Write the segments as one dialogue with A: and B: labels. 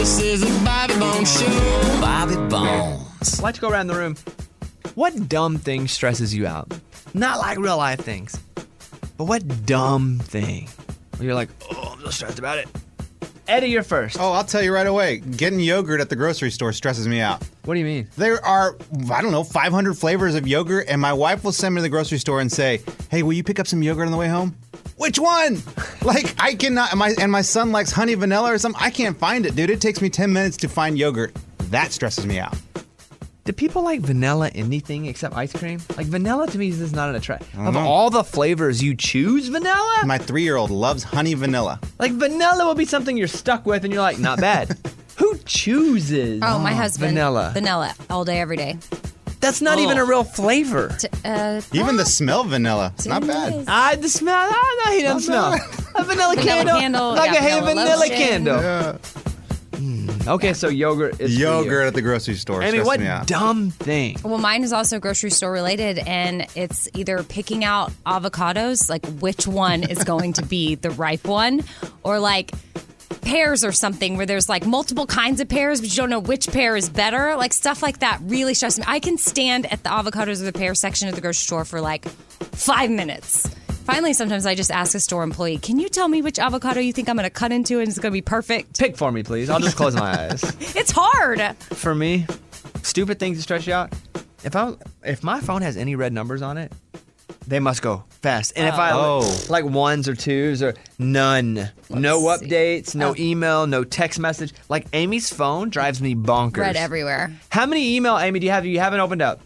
A: This is a Bobby Bones Show.
B: Bobby Bones.
C: Let's go around the room. What dumb thing stresses you out? Not like real life things, but what dumb thing? Where you're like, oh, I'm so stressed about it. Eddie, you're first.
D: Oh, I'll tell you right away. Getting yogurt at the grocery store stresses me out.
C: What do you mean?
D: There are, 500 flavors of yogurt, and my wife will send me to the grocery store and say, hey, will you pick up some yogurt on the way home? Which one? Like, I cannot, my son likes honey vanilla or something. I can't find it, dude. It takes me 10 minutes to find yogurt. That stresses me out.
C: Do people like vanilla anything except ice cream? Like, vanilla to me is just not an attract. Of
D: know.
C: all the flavors, you choose vanilla?
D: My 3-year-old loves honey vanilla.
C: Like, vanilla will be something you're stuck with and you're like, not bad. Who chooses
E: my husband.
C: vanilla?
E: Vanilla all day, every day.
C: That's not even a real flavor.
D: Even the smell of vanilla. It's not bad.
C: The smell, no, he doesn't smell. A vanilla candle. Like
E: yeah,
C: a vanilla
E: lotion.
C: candle.
D: Yeah.
C: Okay, so yogurt is for
D: Yogurt
C: you.
D: at the grocery store.
C: Amy,
D: stresses
C: what
D: me out.
C: dumb thing?
E: Well, mine is also grocery store related, and it's either picking out avocados, like which one is going to be the ripe one, or like pears or something where there's like multiple kinds of pears, but you don't know which pear is better. Like stuff like that really stresses me. I can stand at the avocados or the pear section of the grocery store for like 5 minutes. Finally, sometimes I just ask a store employee, can you tell me which avocado you think I'm going to cut into and it's going to be perfect?
C: Pick for me, please. I'll just close my eyes.
E: It's hard.
C: For me, stupid things to stress you out. If my phone has any red numbers on it, they must go fast. And if I like ones or twos or none, no updates, no email, no text message. Like Amy's phone drives me bonkers.
E: Red everywhere.
C: How many email, Amy, do you have you haven't opened up?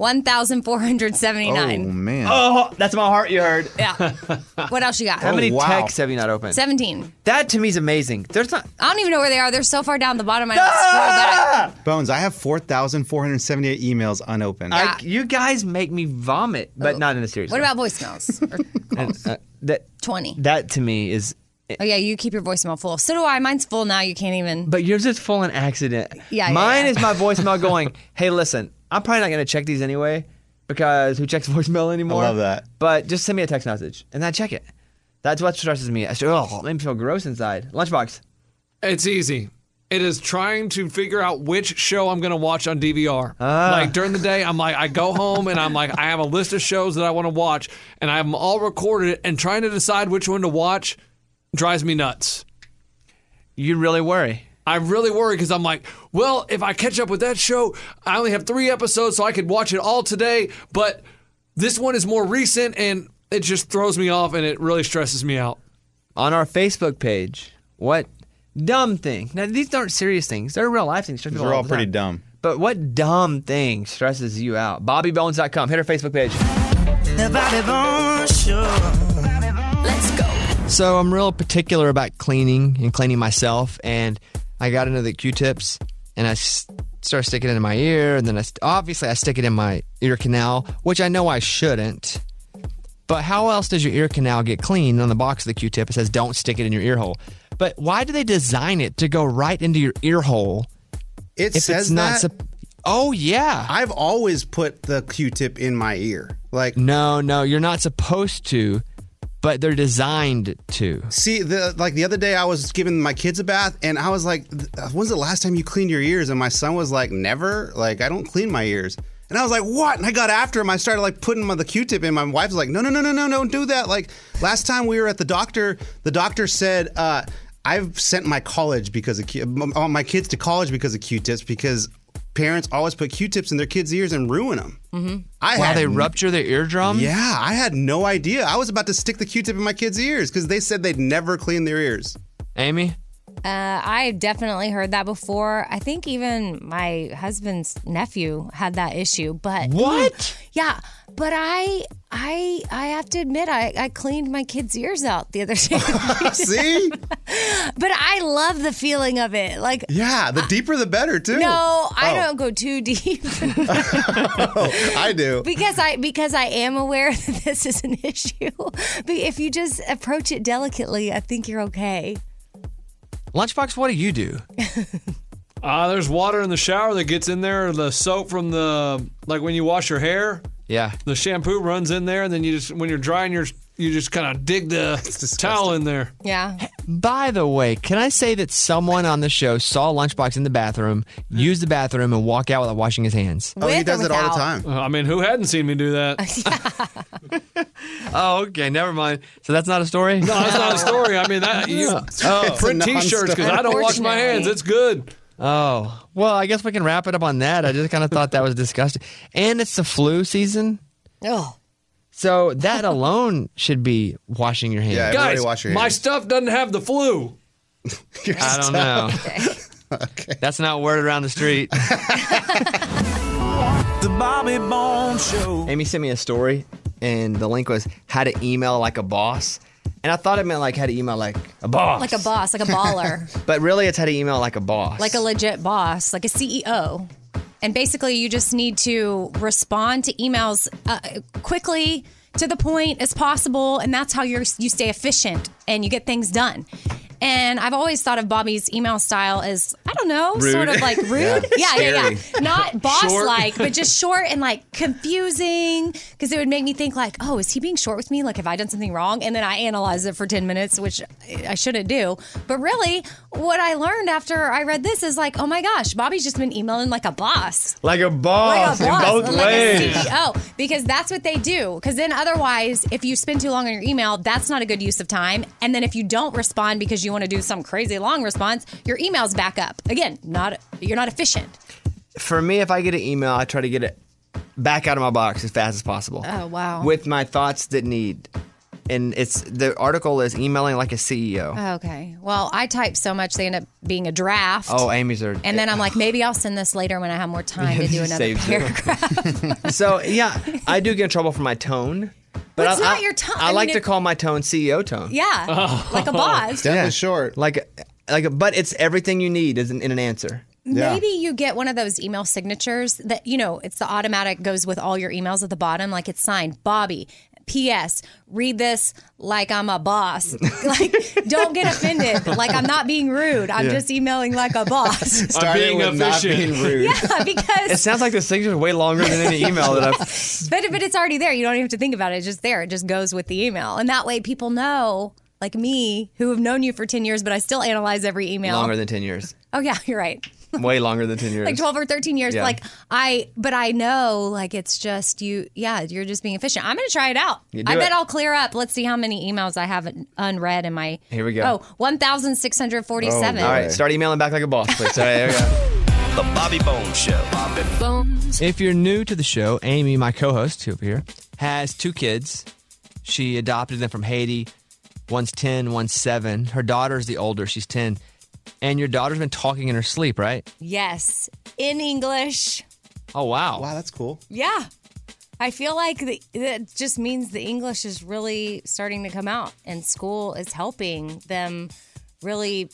E: 1,479.
D: Oh, man.
C: Oh, that's my heart you heard.
E: Yeah. What else you got?
C: How many
D: wow.
C: texts have you not opened?
E: 17.
C: That to me is amazing. There's not.
E: I don't even know where they are. They're so far down the bottom. I don't scroll back.
D: Bones, I have 4,478 emails unopened.
E: Yeah.
C: You guys make me vomit, but not in a serious
E: What
C: way.
E: about voicemails? Or calls?
C: That
E: 20.
C: That to me is.
E: Oh, yeah, you keep your voicemail full. So do I. Mine's full now. You can't even.
C: But yours is full on accident.
E: Yeah,
C: Mine
E: yeah.
C: is my voicemail going, hey, listen, I'm probably not going to check these anyway because who checks voicemail anymore?
D: I love that.
C: But just send me a text message and then I check it. That's what stresses me. It makes me feel gross inside. Lunchbox.
F: It's easy. It is trying to figure out which show I'm going to watch on DVR. Like during the day, I'm like, I go home and I'm like, I have a list of shows that I want to watch and I have them all recorded, and trying to decide which one to watch drives me nuts.
C: You really worry.
F: I really worry because I'm like, well, if I catch up with that show, I only have 3 episodes, so I could watch it all today. But this one is more recent, and it just throws me off, and it really stresses me out.
C: On our Facebook page, what dumb thing? Now, these aren't serious things. They're real life things.
D: These are all pretty dumb.
C: But what dumb thing stresses you out? BobbyBones.com. Hit our Facebook page.
B: The Bobby Bones Show.
E: Let's go.
C: So I'm real particular about cleaning and cleaning myself, and I got into the Q-tips, and I started sticking it in my ear, and then obviously I stick it in my ear canal, which I know I shouldn't. But how else does your ear canal get clean? On the box of the Q-tip, it says don't stick it in your ear hole. But why do they design it to go right into your ear hole?
D: It says that?
C: Oh, yeah.
D: I've always put the Q-tip in my ear. Like,
C: No, you're not supposed to, but they're designed to.
D: see, the other day I was giving my kids a bath, and I was like, when's the last time you cleaned your ears? And my son was like, never. Like, I don't clean my ears. And I was like, what? And I got after him. I started like putting the Q-tip in. My wife was like, no, don't do that. Like, last time we were at the doctor said, I've sent my kids to college because of Q-tips, because parents always put Q-tips in their kids' ears and ruin them. Mm-hmm.
C: They rupture their eardrum?
D: Yeah, I had no idea. I was about to stick the Q-tip in my kids' ears because they said they'd never clean their ears.
C: Amy?
E: I definitely heard that before. I think even my husband's nephew had that issue. But
C: What?
E: Yeah, but I have to admit, I cleaned my kid's ears out the other day.
D: See?
E: But I love the feeling of it. Like,
D: Yeah, the deeper the better, too.
E: no, I don't go too deep.
D: I do.
E: Because I am aware that this is an issue. But if you just approach it delicately, I think you're okay.
C: Lunchbox, what do you do?
F: There's water in the shower that gets in there, the soap from like when you wash your hair,
C: Yeah.
F: the shampoo runs in there, and then when you're drying you just kind of dig the towel in there.
E: Yeah.
C: By the way, can I say that someone on the show saw Lunchbox in the bathroom, used the bathroom, and walk out without washing his hands?
D: Oh, he
E: With
D: does
E: or
D: it all the
E: without?
D: time.
F: I mean, who hadn't seen me do that?
C: Oh, okay. Never mind. So that's not a story?
F: No, that's not a story. I mean, that you print
D: a
F: T-shirts because I don't wash my hands.
E: Unfortunately.
F: It's good.
C: Oh. Well, I guess we can wrap it up on that. I just kind of thought that was disgusting. And it's the flu season.
E: Oh.
C: So that alone should be washing your hands.
D: Yeah. Everybody
F: Guys,
D: wash your
F: my
D: hands.
F: stuff doesn't have the flu.
C: I don't know. That's not word around the street.
B: The Bobby Bones Show.
C: Amy sent me a story, and the link was how to email like a boss. And I thought it meant like how to email like a boss.
E: Like a boss, like a baller,
C: But really, it's how to email like a boss.
E: like a legit boss, like a CEO. And basically, you just need to respond to emails quickly, to the point as possible, and that's how you stay efficient and you get things done. And I've always thought of Bobby's email style as, I don't know,
C: Rude.
E: sort of like rude. Yeah. Not boss-like, but just short and like confusing, because it would make me think like, oh, is he being short with me? Like, have I done something wrong? And then I analyze it for 10 minutes, which I shouldn't do. But really, what I learned after I read this is like, oh my gosh, Bobby's just been emailing like a boss.
C: Like a boss,
E: Like a boss,
C: in both
E: like
C: ways.
E: a CEO, because that's what they do. Because then otherwise, if you spend too long on your email, that's not a good use of time. And then if you don't respond because you want to do some crazy long response, your emails back up. Again, you're not efficient.
C: For me, if I get an email, I try to get it back out of my box as fast as possible.
E: Oh, wow.
C: With my thoughts that need. And the article is emailing like a CEO.
E: Okay. Well, I type so much they end up being a draft.
C: Oh, Amy's are.
E: And then I'm like, maybe I'll send this later when I have more time to do another
C: Saves you.
E: paragraph.
C: So, yeah, I do get in trouble for my tone. But
E: It's not your tone.
C: I
E: I
C: like
E: mean,
C: to call my tone CEO tone.
E: Yeah. Like a boss.
D: Definitely short.
C: But it's everything you need in an answer.
E: Maybe you get one of those email signatures that, it's the automatic goes with all your emails at the bottom. Like it's signed Bobby. P.S. Read this like I'm a boss. Like, don't get offended. Like I'm not being rude. I'm just emailing like a boss.
D: Starting
F: being
D: with not
F: efficient.
D: being rude.
E: Yeah, because
C: It sounds like the signature is way longer than any email that I've.
E: but it's already there. You don't even have to think about it. It's just there. It just goes with the email, and that way people know. Like me, who have known you for 10 years, but I still analyze every email.
C: Longer than 10 years.
E: Oh yeah, you're right.
C: Way longer than 10 years.
E: Like 12 or 13 years.
C: Yeah.
E: But I know, like, it's just you. Yeah, you're just being efficient. I'm going to try it out.
C: You do
E: I bet
C: it.
E: I'll clear up. Let's see how many emails I have unread in my.
C: Here we go.
E: Oh, 1,647.
C: All right, start emailing back like a boss, please. All right, there we go.
G: The Bobby Bones Show.
C: If you're new to the show, Amy, my co-host, who's over here, has 2 kids. She adopted them from Haiti. One's 10, one's 7. Her daughter's the older. She's 10. And your daughter's been talking in her sleep, right?
E: Yes, in English.
C: Oh, wow.
D: Wow, that's cool.
E: Yeah. I feel like that just means the English is really starting to come out, and school is helping them really.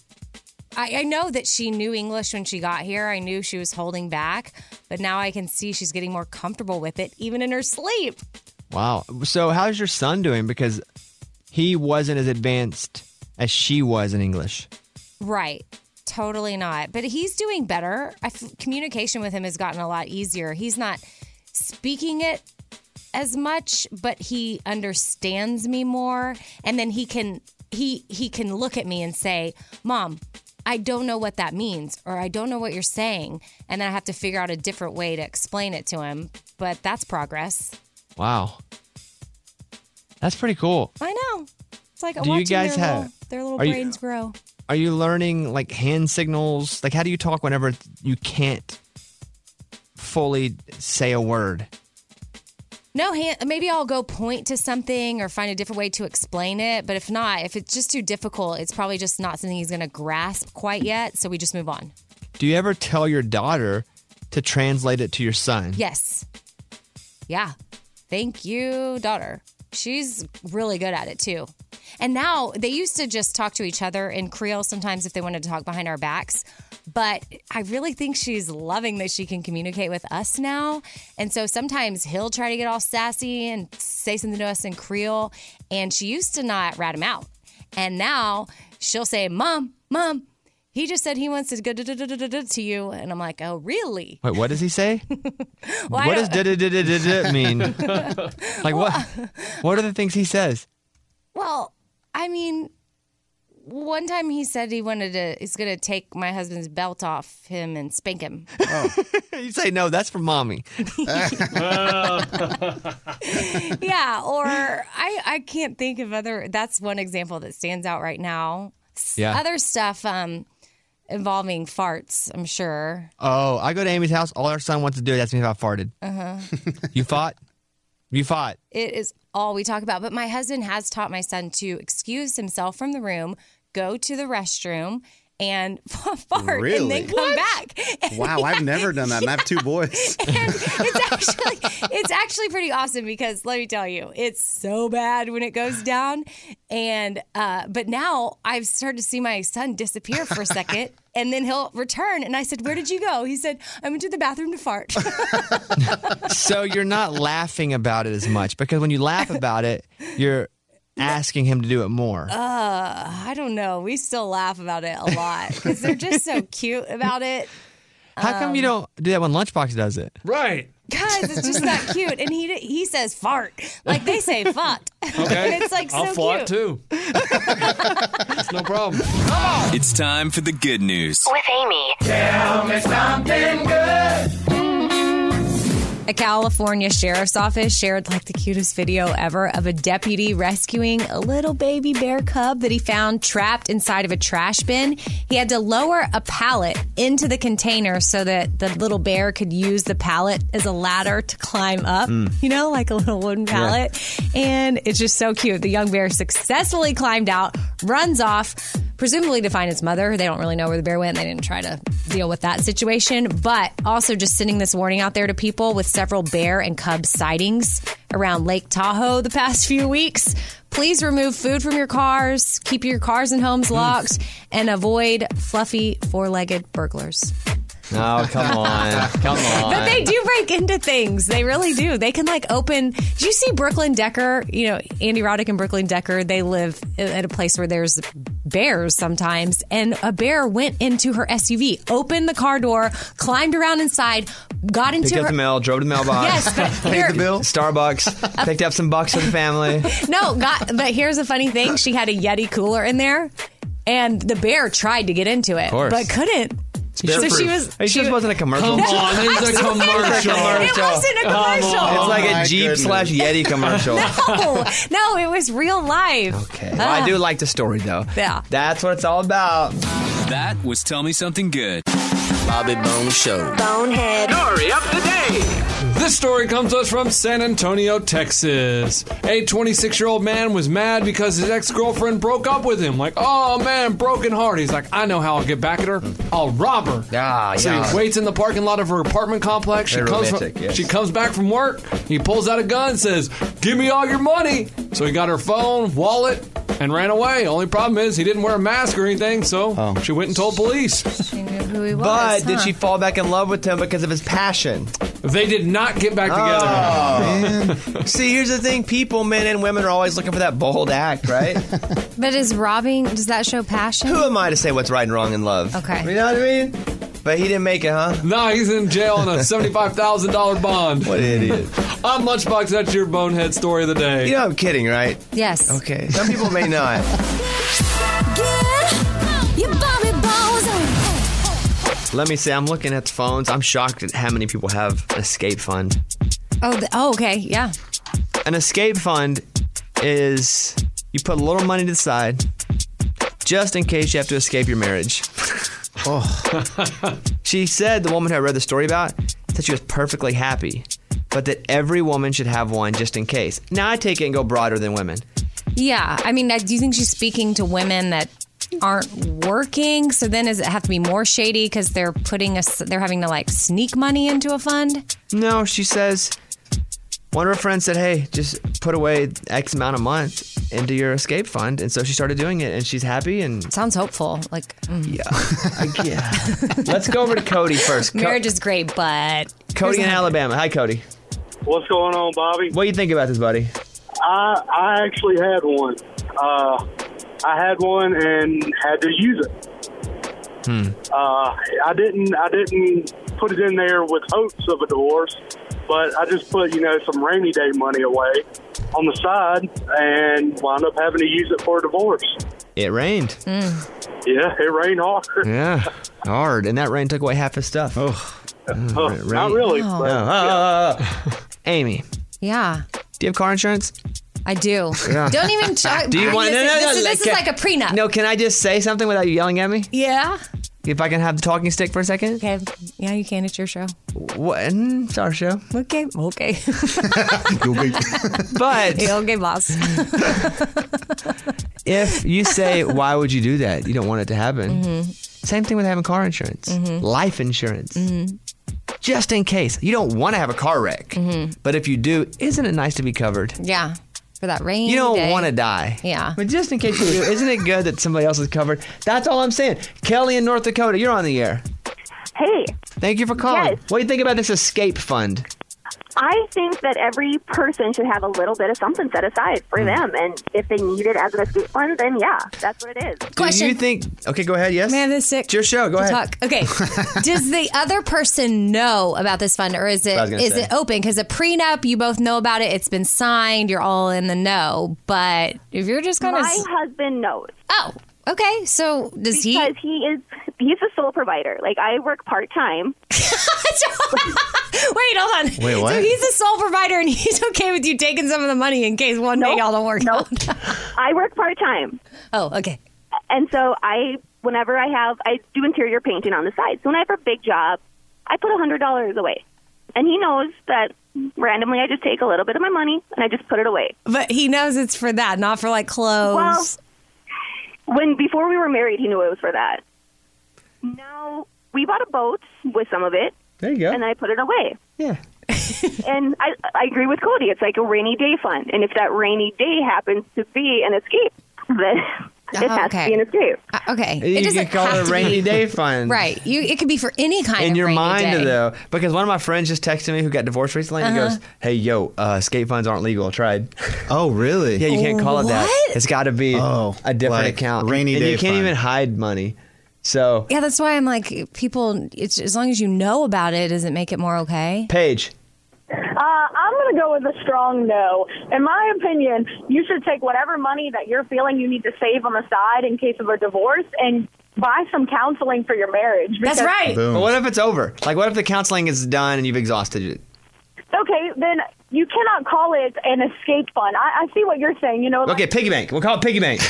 E: I know that she knew English when she got here. I knew she was holding back, but now I can see she's getting more comfortable with it, even in her sleep.
C: Wow. So how's your son doing? Because he wasn't as advanced as she was in English.
E: Right. Totally not. But he's doing better. Communication with him has gotten a lot easier. He's not speaking it as much, but he understands me more. And then he can look at me and say, Mom, I don't know what that means, or I don't know what you're saying. And then I have to figure out a different way to explain it to him. But that's progress.
C: Wow. That's pretty cool.
E: I know. It's like
C: Do you
E: watching
C: guys
E: their little
C: are you-
E: brains grow.
C: Are you learning like hand signals? Like how do you talk whenever you can't fully say a word?
E: No, maybe I'll go point to something or find a different way to explain it. But if not, if it's just too difficult, it's probably just not something he's going to grasp quite yet. So we just move on.
C: Do you ever tell your daughter to translate it to your son?
E: Yes. Yeah. Thank you, daughter. She's really good at it too. And now they used to just talk to each other in Creole sometimes if they wanted to talk behind our backs. But I really think she's loving that she can communicate with us now. And so sometimes he'll try to get all sassy and say something to us in Creole. And she used to not rat him out. And now she'll say, Mom, he just said he wants to go to you. And I'm like, oh, really?
C: Wait, what does he say?
E: Well,
C: What does da mean? Like what? What are the things he says?
E: Well, I mean, one time he said he's going to take my husband's belt off him and spank him.
C: You say, no, that's for mommy.
E: Yeah, or I can't think of that's one example that stands out right now.
C: Yeah.
E: Other stuff involving farts, I'm sure.
C: Oh, I go to Amy's house. All our son wants to do is ask me if I farted. You fought? You fought.
E: It is all we talk about. But my husband has taught my son to excuse himself from the room, go to the restroom, and fart, and then come back.
D: Wow, I've never done that. And I have 2 boys.
E: And it's actually pretty awesome because let me tell you, it's so bad when it goes down. And but now I've started to see my son disappear for a second, and then he'll return. And I said, "Where did you go?" He said, "I went to the bathroom to fart."
C: So you're not laughing about it as much because when you laugh about it, you're asking him to do it more.
E: I don't know. We still laugh about it a lot because they're just so cute about it.
C: How come you don't do that when Lunchbox does it?
F: Right.
E: Guys, it's just not cute. And he says fart. Like they say fuck.
F: Okay.
E: And it's like so
F: I'll fart
E: cute.
F: too. It's no problem.
G: It's time for the good news.
A: With Amy.
B: Tell me something good.
E: A California sheriff's office shared like the cutest video ever of a deputy rescuing a little baby bear cub that he found trapped inside of a trash bin. He had to lower a pallet into the container so that the little bear could use the pallet as a ladder to climb up, you know, like a little wooden pallet. Yeah. And it's just so cute. The young bear successfully climbed out, runs off, presumably to find its mother. They don't really know where the bear went. They didn't try to deal with that situation. But also just sending this warning out there to people with several bear and cub sightings around Lake Tahoe the past few weeks. Please remove food from your cars, keep your cars and homes locked, and avoid fluffy four-legged burglars.
C: Oh, come on. Come on.
E: But they do break into things. They really do. They can like open. Did you see Brooklyn Decker? You know, Andy Roddick and Brooklyn Decker, they live at a place where there's bears sometimes. And a bear went into her SUV, opened the car door, climbed around inside, got into
C: Picked up
E: her.
C: the mail, drove to the mailbox.
E: Yes, but here,
C: Paid the bill. Starbucks. Picked up some bucks for the family.
E: No, but here's a funny thing. She had a Yeti cooler in there, and the bear tried to get into it, but couldn't. So she was.
C: It just wasn't a commercial.
F: Come on, it's a commercial.
E: It wasn't a commercial.
C: It's like
D: my
C: a Jeep
D: goodness.
C: /Yeti commercial.
E: No, it was real life.
C: Okay. Well, I do like the story, though.
E: Yeah.
C: That's what it's all about.
G: That was Tell Me Something Good.
A: Bobby Bone Show.
E: Bonehead.
B: Story of the day.
F: This story comes to us from San Antonio, Texas. A 26-year-old man was mad because his ex-girlfriend broke up with him. Like, oh man, broken heart. He's like, I know how I'll get back at her. I'll rob her. So he waits in the parking lot of her apartment complex.
C: Very romantic, yes.
F: She comes back from work. He pulls out a gun and says, give me all your money. So he got her phone, wallet, and ran away. Only problem is he didn't wear a mask or anything, so she went and told police.
E: She knew who he was.
C: But did she fall back in love with him because of his passion?
F: They did not get back together.
C: See, here's the thing. People, men and women, are always looking for that bold act, right?
E: But is robbing, does that show passion?
C: Who am I to say what's right and wrong in love?
E: Okay.
C: You know what I mean? But he didn't make it, huh?
F: No, he's in jail on a $75,000 bond.
C: What an idiot.
F: I'm Lunchbox. That's your bonehead story of the day.
C: You know I'm kidding, right?
E: Yes.
C: Okay. Some people may not. Let me say, I'm looking at the phones. I'm shocked at how many people have an escape fund.
E: Oh, okay. Yeah.
C: An escape fund is you put a little money to the side just in case you have to escape your marriage. She said, the woman who I read the story about, said she was perfectly happy, but that every woman should have one just in case. Now I take it and go broader than women.
E: Yeah. I mean, do you think she's speaking to women that aren't working? So then does it have to be more shady because they're having to like sneak money into a fund?
C: No, she says, one of her friends said, hey, just put away X amount a month into your escape fund. And so she started doing it and she's happy and...
E: Sounds hopeful. Like,
C: Yeah. Let's go over to Cody first.
E: marriage is great, but...
C: Cody in Alabama. Hi, Cody.
H: What's going on, Bobby?
C: What do you think about this, buddy?
H: I actually had one. I had one and had to use it. I didn't put it in there with hopes of a divorce, but I just put, some rainy day money away on the side and wound up having to use it for a divorce.
C: It rained.
H: Yeah, it rained hard.
C: Yeah, hard. And that rain took away half his stuff.
H: Not really. but-
C: Amy,
E: Yeah,
C: do you have car insurance?
E: I do.
C: Yeah.
E: Don't even try.
C: Do you want?
E: This is like a prenup.
C: No, can I just say something without you yelling at me?
E: Yeah.
C: If I can have the talking stick for a second?
E: Okay. Yeah, you can. It's your show.
C: What? It's our show.
E: Okay.
C: But
E: Okay, boss.
C: if you say, why would you do that? You don't want it to happen. Same thing with having car insurance, life insurance. Just in case. You don't want to have a car wreck. But if you do, isn't it nice to be covered?
E: Yeah. For that rain.
C: You don't want to die.
E: Yeah.
C: But just in case you do, isn't it good that somebody else is covered? That's all I'm saying. Kelly in North Dakota, you're on the air.
I: Hey,
C: Thank you for calling.
I: Yes.
C: What do you think about this escape fund?
I: I think that every person should have a little bit of something set aside for them. And if they need it as an escape fund, then yeah, that's what it is.
E: Question.
C: Do you think... Okay, go ahead. Yes?
E: Man, this is sick.
C: It's your show. Go
E: to
C: ahead.
E: talk. Okay. Does the other person know about this fund, or is
C: I was gonna say.
E: it open? Because a prenup, you both know about it. It's been signed. You're all in the know. But if you're just going to...
I: My husband knows.
E: Oh, okay. So does he...
I: Because he's a sole provider. Like, I work part-time.
E: Wait, hold on.
D: Wait, what?
E: So he's a sole provider, and he's okay with you taking some of the money in case one day y'all don't work out.
I: I work part-time.
E: Oh, okay.
I: And so I do interior painting on the side. So when I have a big job, I put $100 away. And he knows that randomly I just take a little bit of my money and I just put it away.
E: But he knows it's for that, not for like clothes.
I: Well, before we were married, he knew it was for that. Now, we bought a boat with some of it.
C: There you go.
I: And I put it away.
C: Yeah.
I: And I agree with Cody. It's like a rainy day fund. And if that rainy day happens to be an escape, then it has to be an escape.
E: Okay.
C: You
E: It doesn't
C: can call
E: have
C: it a
E: to
C: rainy
E: be.
C: day fund.
E: Right. It could be for any kind
C: In
E: of
C: your
E: rainy
C: mind,
E: day.
C: though, because one of my friends just texted me who got divorced recently, and he goes, hey, yo, escape funds aren't legal. I tried.
D: Oh, really?
C: Yeah, you can't call it that.
E: What?
C: It's got to be a different
D: like
C: account.
D: rainy
C: and
D: day
C: you can't
D: fund.
C: even hide money. So,
E: Yeah, that's why I'm like, people, it's as long as you know about it, does it make it more okay?
C: Paige.
J: I'm going to go with a strong no. In my opinion, you should take whatever money that you're feeling you need to save on the side in case of a divorce and buy some counseling for your marriage.
E: That's right.
C: But what if it's over? Like, what if the counseling is done and you've exhausted it?
J: Okay, then you cannot call it an escape fund. I see what you're saying. You know.
C: Okay, piggy bank. We'll call it piggy bank.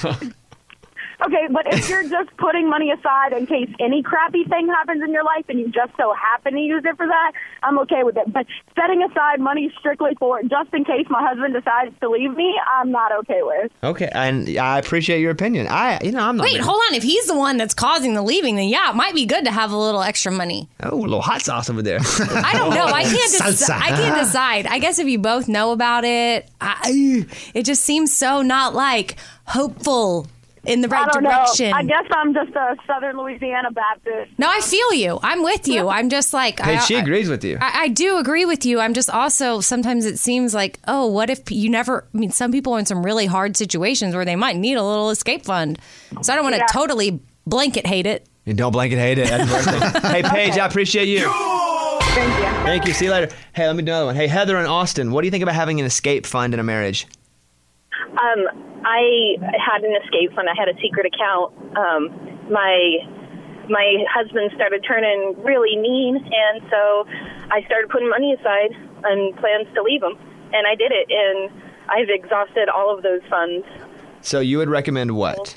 J: Okay, but if you're just putting money aside in case any crappy thing happens in your life and you just so happen to use it for that, I'm okay with it. But setting aside money strictly for it just in case my husband decides to leave me, I'm not okay with.
C: Okay, and I appreciate your opinion. I'm not.
E: Wait, hold on. If he's the one that's causing the leaving, then yeah, it might be good to have a little extra money.
C: Oh, a little hot sauce over there.
E: I don't know. I can't
C: Salsa.
E: I can't decide. I guess if you both know about it, it just seems so not like hopeful in the right
J: I don't
E: direction.
J: know. I guess I'm just a Southern Louisiana Baptist.
E: No, I feel you. I'm with you. I'm just like...
C: Hey, she agrees with you.
E: I do agree with you. I'm just also... Sometimes it seems like, oh, what if you never... I mean, some people are in some really hard situations where they might need a little escape fund. So I don't want to totally blanket hate it.
C: You don't blanket hate it. That's the worst thing. Hey, Paige, I appreciate you.
J: Thank you.
C: Thank you. See you later. Hey, let me do another one. Hey, Heather in Austin, what do you think about having an escape fund in a marriage?
K: I had an escape fund. I had a secret account. My husband started turning really mean, and so I started putting money aside and plans to leave him. And I did it, and I've exhausted all of those funds.
C: So you would recommend what?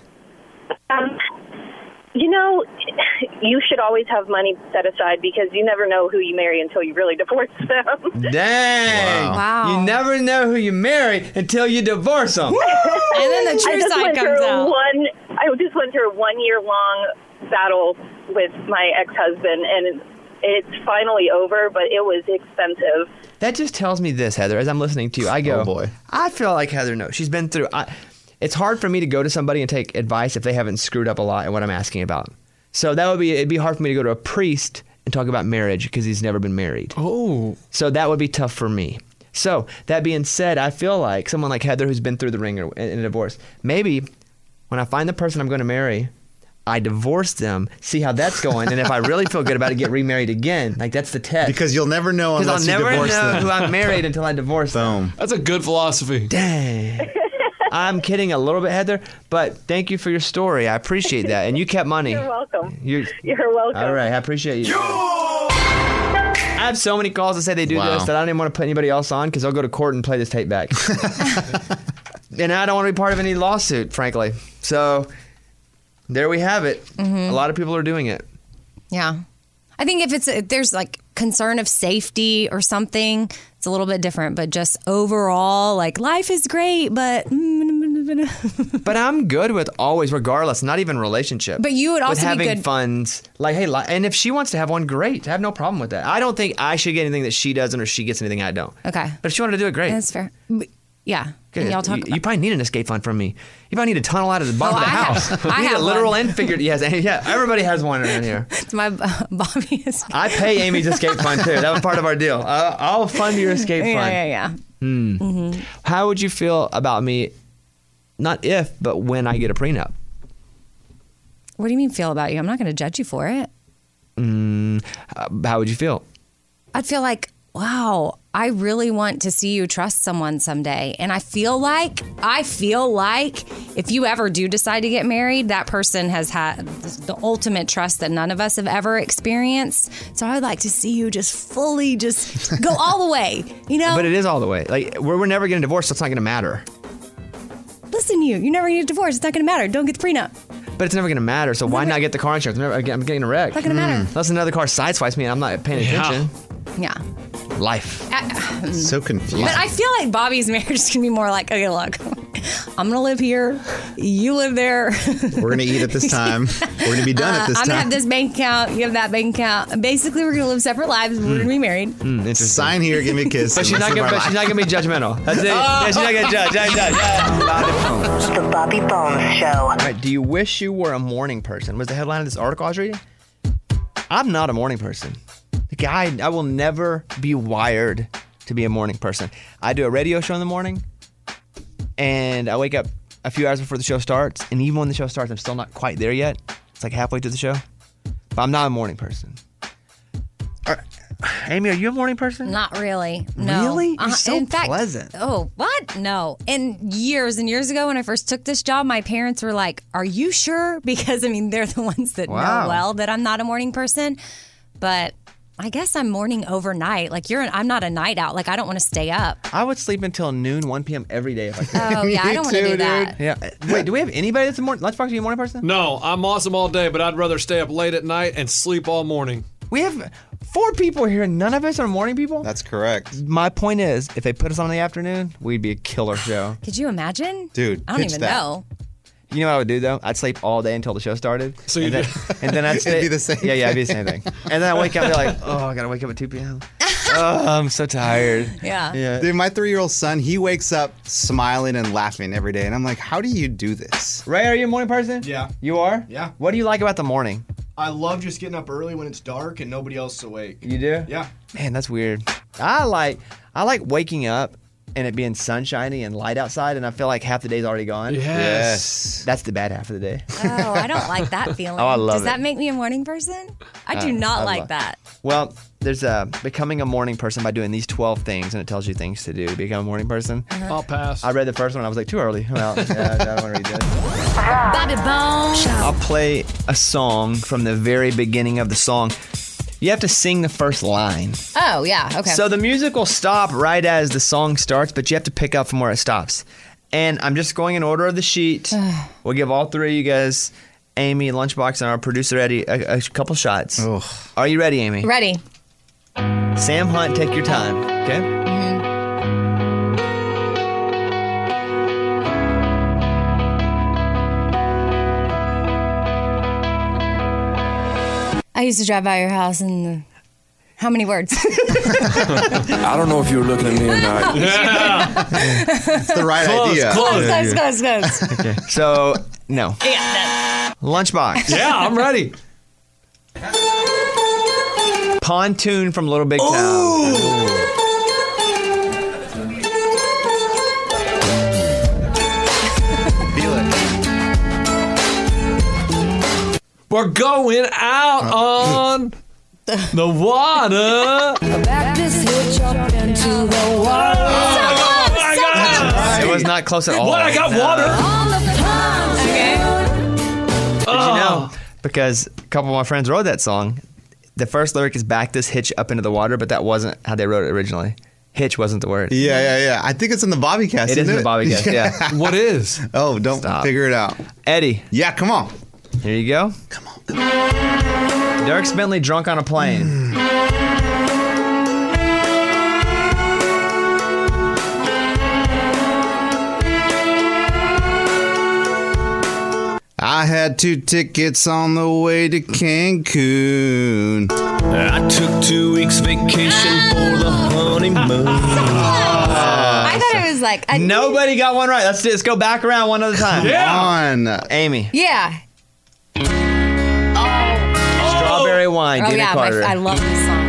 K: You know, you should always have money set aside because you never know who you marry until you really divorce them.
C: Dang.
E: Wow.
C: You never know who you marry until you divorce them.
E: And then the true side comes out.
K: I just went through a 1 year long battle with my ex-husband, and it's finally over, but it was expensive.
C: That just tells me this, Heather, as I'm listening to you. I go,
D: Oh, boy.
C: I feel like Heather knows. She's been through... It's hard for me to go to somebody and take advice if they haven't screwed up a lot in what I'm asking about. So it'd be hard for me to go to a priest and talk about marriage because he's never been married.
F: Oh.
C: So that would be tough for me. So that being said, I feel like someone like Heather who's been through the ringer in a divorce, maybe when I find the person I'm going to marry, I divorce them, see how that's going, and if I really feel good about it, get remarried again. Like, that's the test.
D: Because you'll never know
C: Because
D: unless
C: I'll
D: you
C: never
D: divorce
C: know
D: them.
C: who I'm married until I divorce them.
D: Boom.
F: That's a good philosophy.
C: Dang. I'm kidding a little bit, Heather, but thank you for your story. I appreciate that. And you kept money.
K: You're welcome.
C: You're
K: welcome.
C: All right, I appreciate you. I have so many calls that say they do this that I don't even want to put anybody else on because they'll go to court and play this tape back. And I don't want to be part of any lawsuit, frankly. So there we have it. A lot of people are doing it.
E: Yeah. I think if there's like concern of safety or something, it's a little bit different. But just overall, like life is great, but
C: But I'm good with always, regardless, not even relationship.
E: But you would also
C: with having
E: be good
C: funds. Like, hey, and if she wants to have one, great. I have no problem with that. I don't think I should get anything that she doesn't, or she gets anything I don't.
E: Okay.
C: But if she wanted to do it, great.
E: That's fair. Yeah.
C: Good.
E: Y'all talk
C: You probably need an escape fund from me. You probably need a tunnel out of the bottom of the house.
E: I
C: you need
E: have
C: a literal
E: one.
C: and figurative. Yes, yeah. Everybody has one around here.
E: It's my Bobby is.
C: I pay Amy's escape fund too. That was part of our deal. I'll fund your escape fund.
E: Yeah.
C: How would you feel about me? Not if, but when I get a prenup.
E: What do you mean feel about you? I'm not going to judge you for it.
C: How would you feel?
E: I'd feel like, wow, I really want to see you trust someone someday. And I feel like if you ever do decide to get married, that person has had the ultimate trust that none of us have ever experienced. So I would like to see you just fully just go all the way, you know?
C: But it is all the way. Like, we're never getting divorced, so it's not going to matter.
E: Listen, you're never going to get divorced. It's not going to matter. Don't get the prenup.
C: But it's never going to matter, so why not get the car insurance? I'm getting a wreck.
E: It's not going to matter.
C: Unless another car sideswipes me and I'm not paying attention.
E: Yeah.
C: Life.
D: So confusing.
E: But I feel like Bobby's marriage is going to be more like, okay, look, I'm going to live here. You live there.
D: We're going to eat at this time. We're going to be done at this
E: I'm
D: time.
E: going to have this bank account. You have that bank account. And basically, we're going to live separate lives. We're going to be married.
D: Sign here, give me a kiss.
C: But she's not going to be judgmental. That's it. Yeah, she's not going to judge.
L: The Bobby Bones Show.
C: All right, do you wish you were a morning person? Was the headline of this article I was reading? I'm not a morning person. I will never be wired to be a morning person. I do a radio show in the morning, and I wake up a few hours before the show starts, and even when the show starts, I'm still not quite there yet. It's like halfway through the show. But I'm not a morning person. Amy, are you a morning person?
E: Not really. No.
C: Really? You're so
E: in fact,
C: pleasant.
E: Oh, what? No. And years ago when I first took this job, my parents were like, are you sure? Because, I mean, they're the ones that know well that I'm not a morning person. But I guess I'm morning overnight. Like, I'm not a night out. Like, I don't want to stay up.
C: I would sleep until noon, 1 p.m. every day if I could.
E: Oh, yeah, I don't want to do that.
C: Yeah. Wait, do we have anybody that's a morning? Lunchbox, are you a morning person?
F: No, I'm awesome all day, but I'd rather stay up late at night and sleep all morning.
C: We have 4 people here, and none of us are morning people?
D: That's correct.
C: My point is, if they put us on in the afternoon, we'd be a killer show.
E: Could you imagine?
D: Dude,
E: I don't even know.
C: You know what I would do, though? I'd sleep all day until the show started.
F: So
C: and then I'd stay.
D: It'd be the same
C: Yeah, it'd be the same thing. And then I wake up and they're like, oh, I got to wake up at 2 p.m. Oh, I'm so tired.
E: Yeah.
D: Dude, my 3-year-old son, he wakes up smiling and laughing every day. And I'm like, how do you do this?
C: Ray, are you a morning person?
M: Yeah.
C: You are?
M: Yeah.
C: What do you like about the morning?
M: I love just getting up early when it's dark and nobody else is awake.
C: You do?
M: Yeah.
C: Man, that's weird. I like waking up and it being sunshiny and light outside, and I feel like half the day's already gone.
F: Yes.
C: That's the bad half of the day.
E: Oh, I don't like that feeling.
C: Oh, I love
E: Does that
C: it.
E: make me a morning person? I do not like that.
C: Well, there's becoming a morning person by doing these 12 things, and it tells you things to do to become a morning person.
F: I'll pass.
C: I read the first one. I was like, too early. Well, yeah, I don't want to read that.
E: Bobby Bones.
C: I'll play a song from the very beginning of the song. You have to sing the first line.
E: Oh, yeah. Okay.
C: So the music will stop right as the song starts, but you have to pick up from where it stops. And I'm just going in order of the sheet. We'll give all 3 of you guys, Amy, Lunchbox, and our producer, Eddie, a couple shots.
D: Ugh.
C: Are you ready, Amy?
E: Ready.
C: Sam Hunt, take your time, okay?
E: I used to drive by your house and how many words?
N: I don't know if you were looking at me or not.
D: It's the right idea.
E: Close.
C: Okay. So, no. Lunchbox.
F: Yeah, I'm ready.
C: Pontoon from Little Big Town.
F: We're going out on the water.
B: Back this hitch up into the water.
C: It was not close at all.
F: What? I got water.
C: Did you know? Because a couple of my friends wrote that song. The first lyric is back this hitch up into the water, but that wasn't how they wrote it originally. Hitch wasn't the word.
D: Yeah. I think it's in the Bobby Cast.
C: It is in the Bobby Cast, yeah.
F: What is?
D: Oh, don't figure it out.
C: Eddie.
D: Yeah, come on.
C: Here you go.
D: Come on.
C: Dierks Bentley drunk on a plane.
D: I had 2 tickets on the way to Cancun.
A: I took 2 weeks vacation for the honeymoon.
E: I thought it was like
C: Nobody got one right. Let's go back around one other time.
D: Come on.
C: Amy.
E: Yeah.
C: Strawberry Wine.
E: Oh
C: Dina
E: yeah,
C: Carter.
E: I love this song.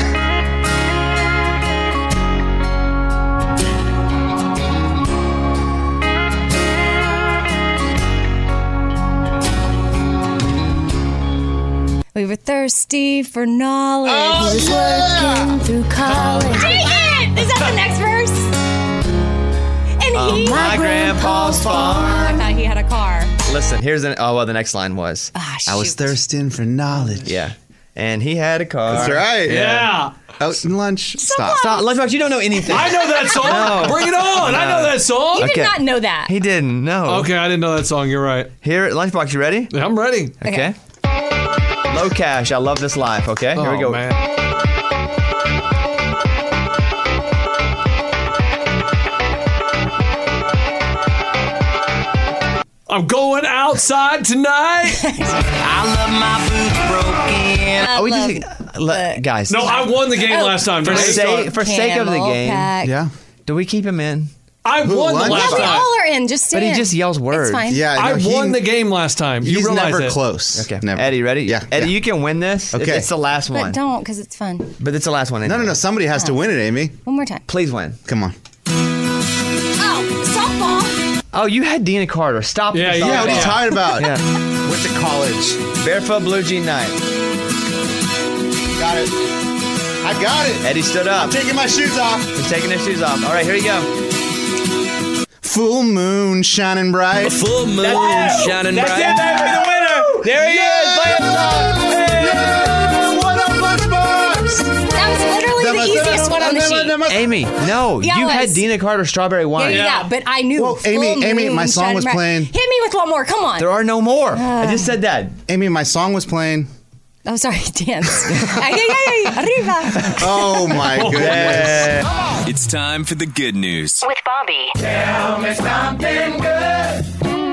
E: We were thirsty for knowledge.
B: Oh,
E: He was working through college. Dang it! Is that the next verse? And he,
C: my grandpa's farm.
E: I thought he had a car.
C: Listen, here's the next line was.
D: I was thirsting for knowledge.
C: Yeah. And he had a car.
D: That's right.
F: Yeah.
D: Out in lunch. Stop.
C: Lunchbox, you don't know anything.
F: I know that song.
C: No.
F: Bring it on. I know that song.
E: You did not know that.
C: He didn't. No.
F: Okay, I didn't know that song. You're right.
C: Here, Lunchbox, you ready?
F: Yeah, I'm ready.
C: Okay. Low Cash, I Love This Life. Okay, here we go.
F: Man. I'm going outside tonight.
A: I love my boots broken.
C: Oh, we just guys.
F: No, I won the game last time.
C: For sake of the
E: Camel
C: game.
E: pack.
D: Yeah.
C: Do we keep him in?
F: I won the last
E: Yeah, we
F: time.
E: all are in. Just stay
C: But he
E: in.
C: just yells words.
E: It's fine.
D: Yeah.
F: I
D: no,
F: won the game last time. You
D: He's
F: realize
D: never
F: it.
D: close.
C: Okay.
D: Never.
C: Eddie, ready?
D: Yeah.
C: Eddie,
D: yeah.
C: you can win this.
D: Okay.
C: It's the last
E: But
C: one.
E: don't, because it's fun.
C: But it's the last one.
D: No. Somebody has to win it, Amy.
E: One more time.
C: Please win.
D: Come on.
E: Oh, softball.
C: Oh, you had Dina Carter. Stop.
F: Yeah,
C: the
F: yeah,
C: song.
D: What are you talking about?
C: Yeah.
D: Went to college.
C: Barefoot Blue Jean Night.
D: Got it. I got it.
C: Eddie stood up.
D: I'm taking my shoes off.
C: He's taking his shoes off. All right, here you go.
D: Full moon shining bright.
A: Full moon shining
C: That's
A: bright.
C: it, baby, the winner. There he is. Play his song.
D: Yeah, what up, Lunchbox?
E: That was literally the easiest one on the sheet.
C: Amy, no,
E: Yeah,
C: you
E: it
C: had
E: was.
C: Dina Carter Strawberry Wine.
E: Yeah, but I knew.
D: Well, Amy,
E: Full
D: my
E: moon
D: song
E: shining
D: was
E: bright.
D: playing.
E: Hit me with one more. Come on.
C: There are no more. I just said that.
D: Amy, my song was playing.
E: Oh, sorry. Dance. Arriba.
D: Oh, my goodness.
G: It's time for the good news.
L: With Bobby.
B: Tell me something good.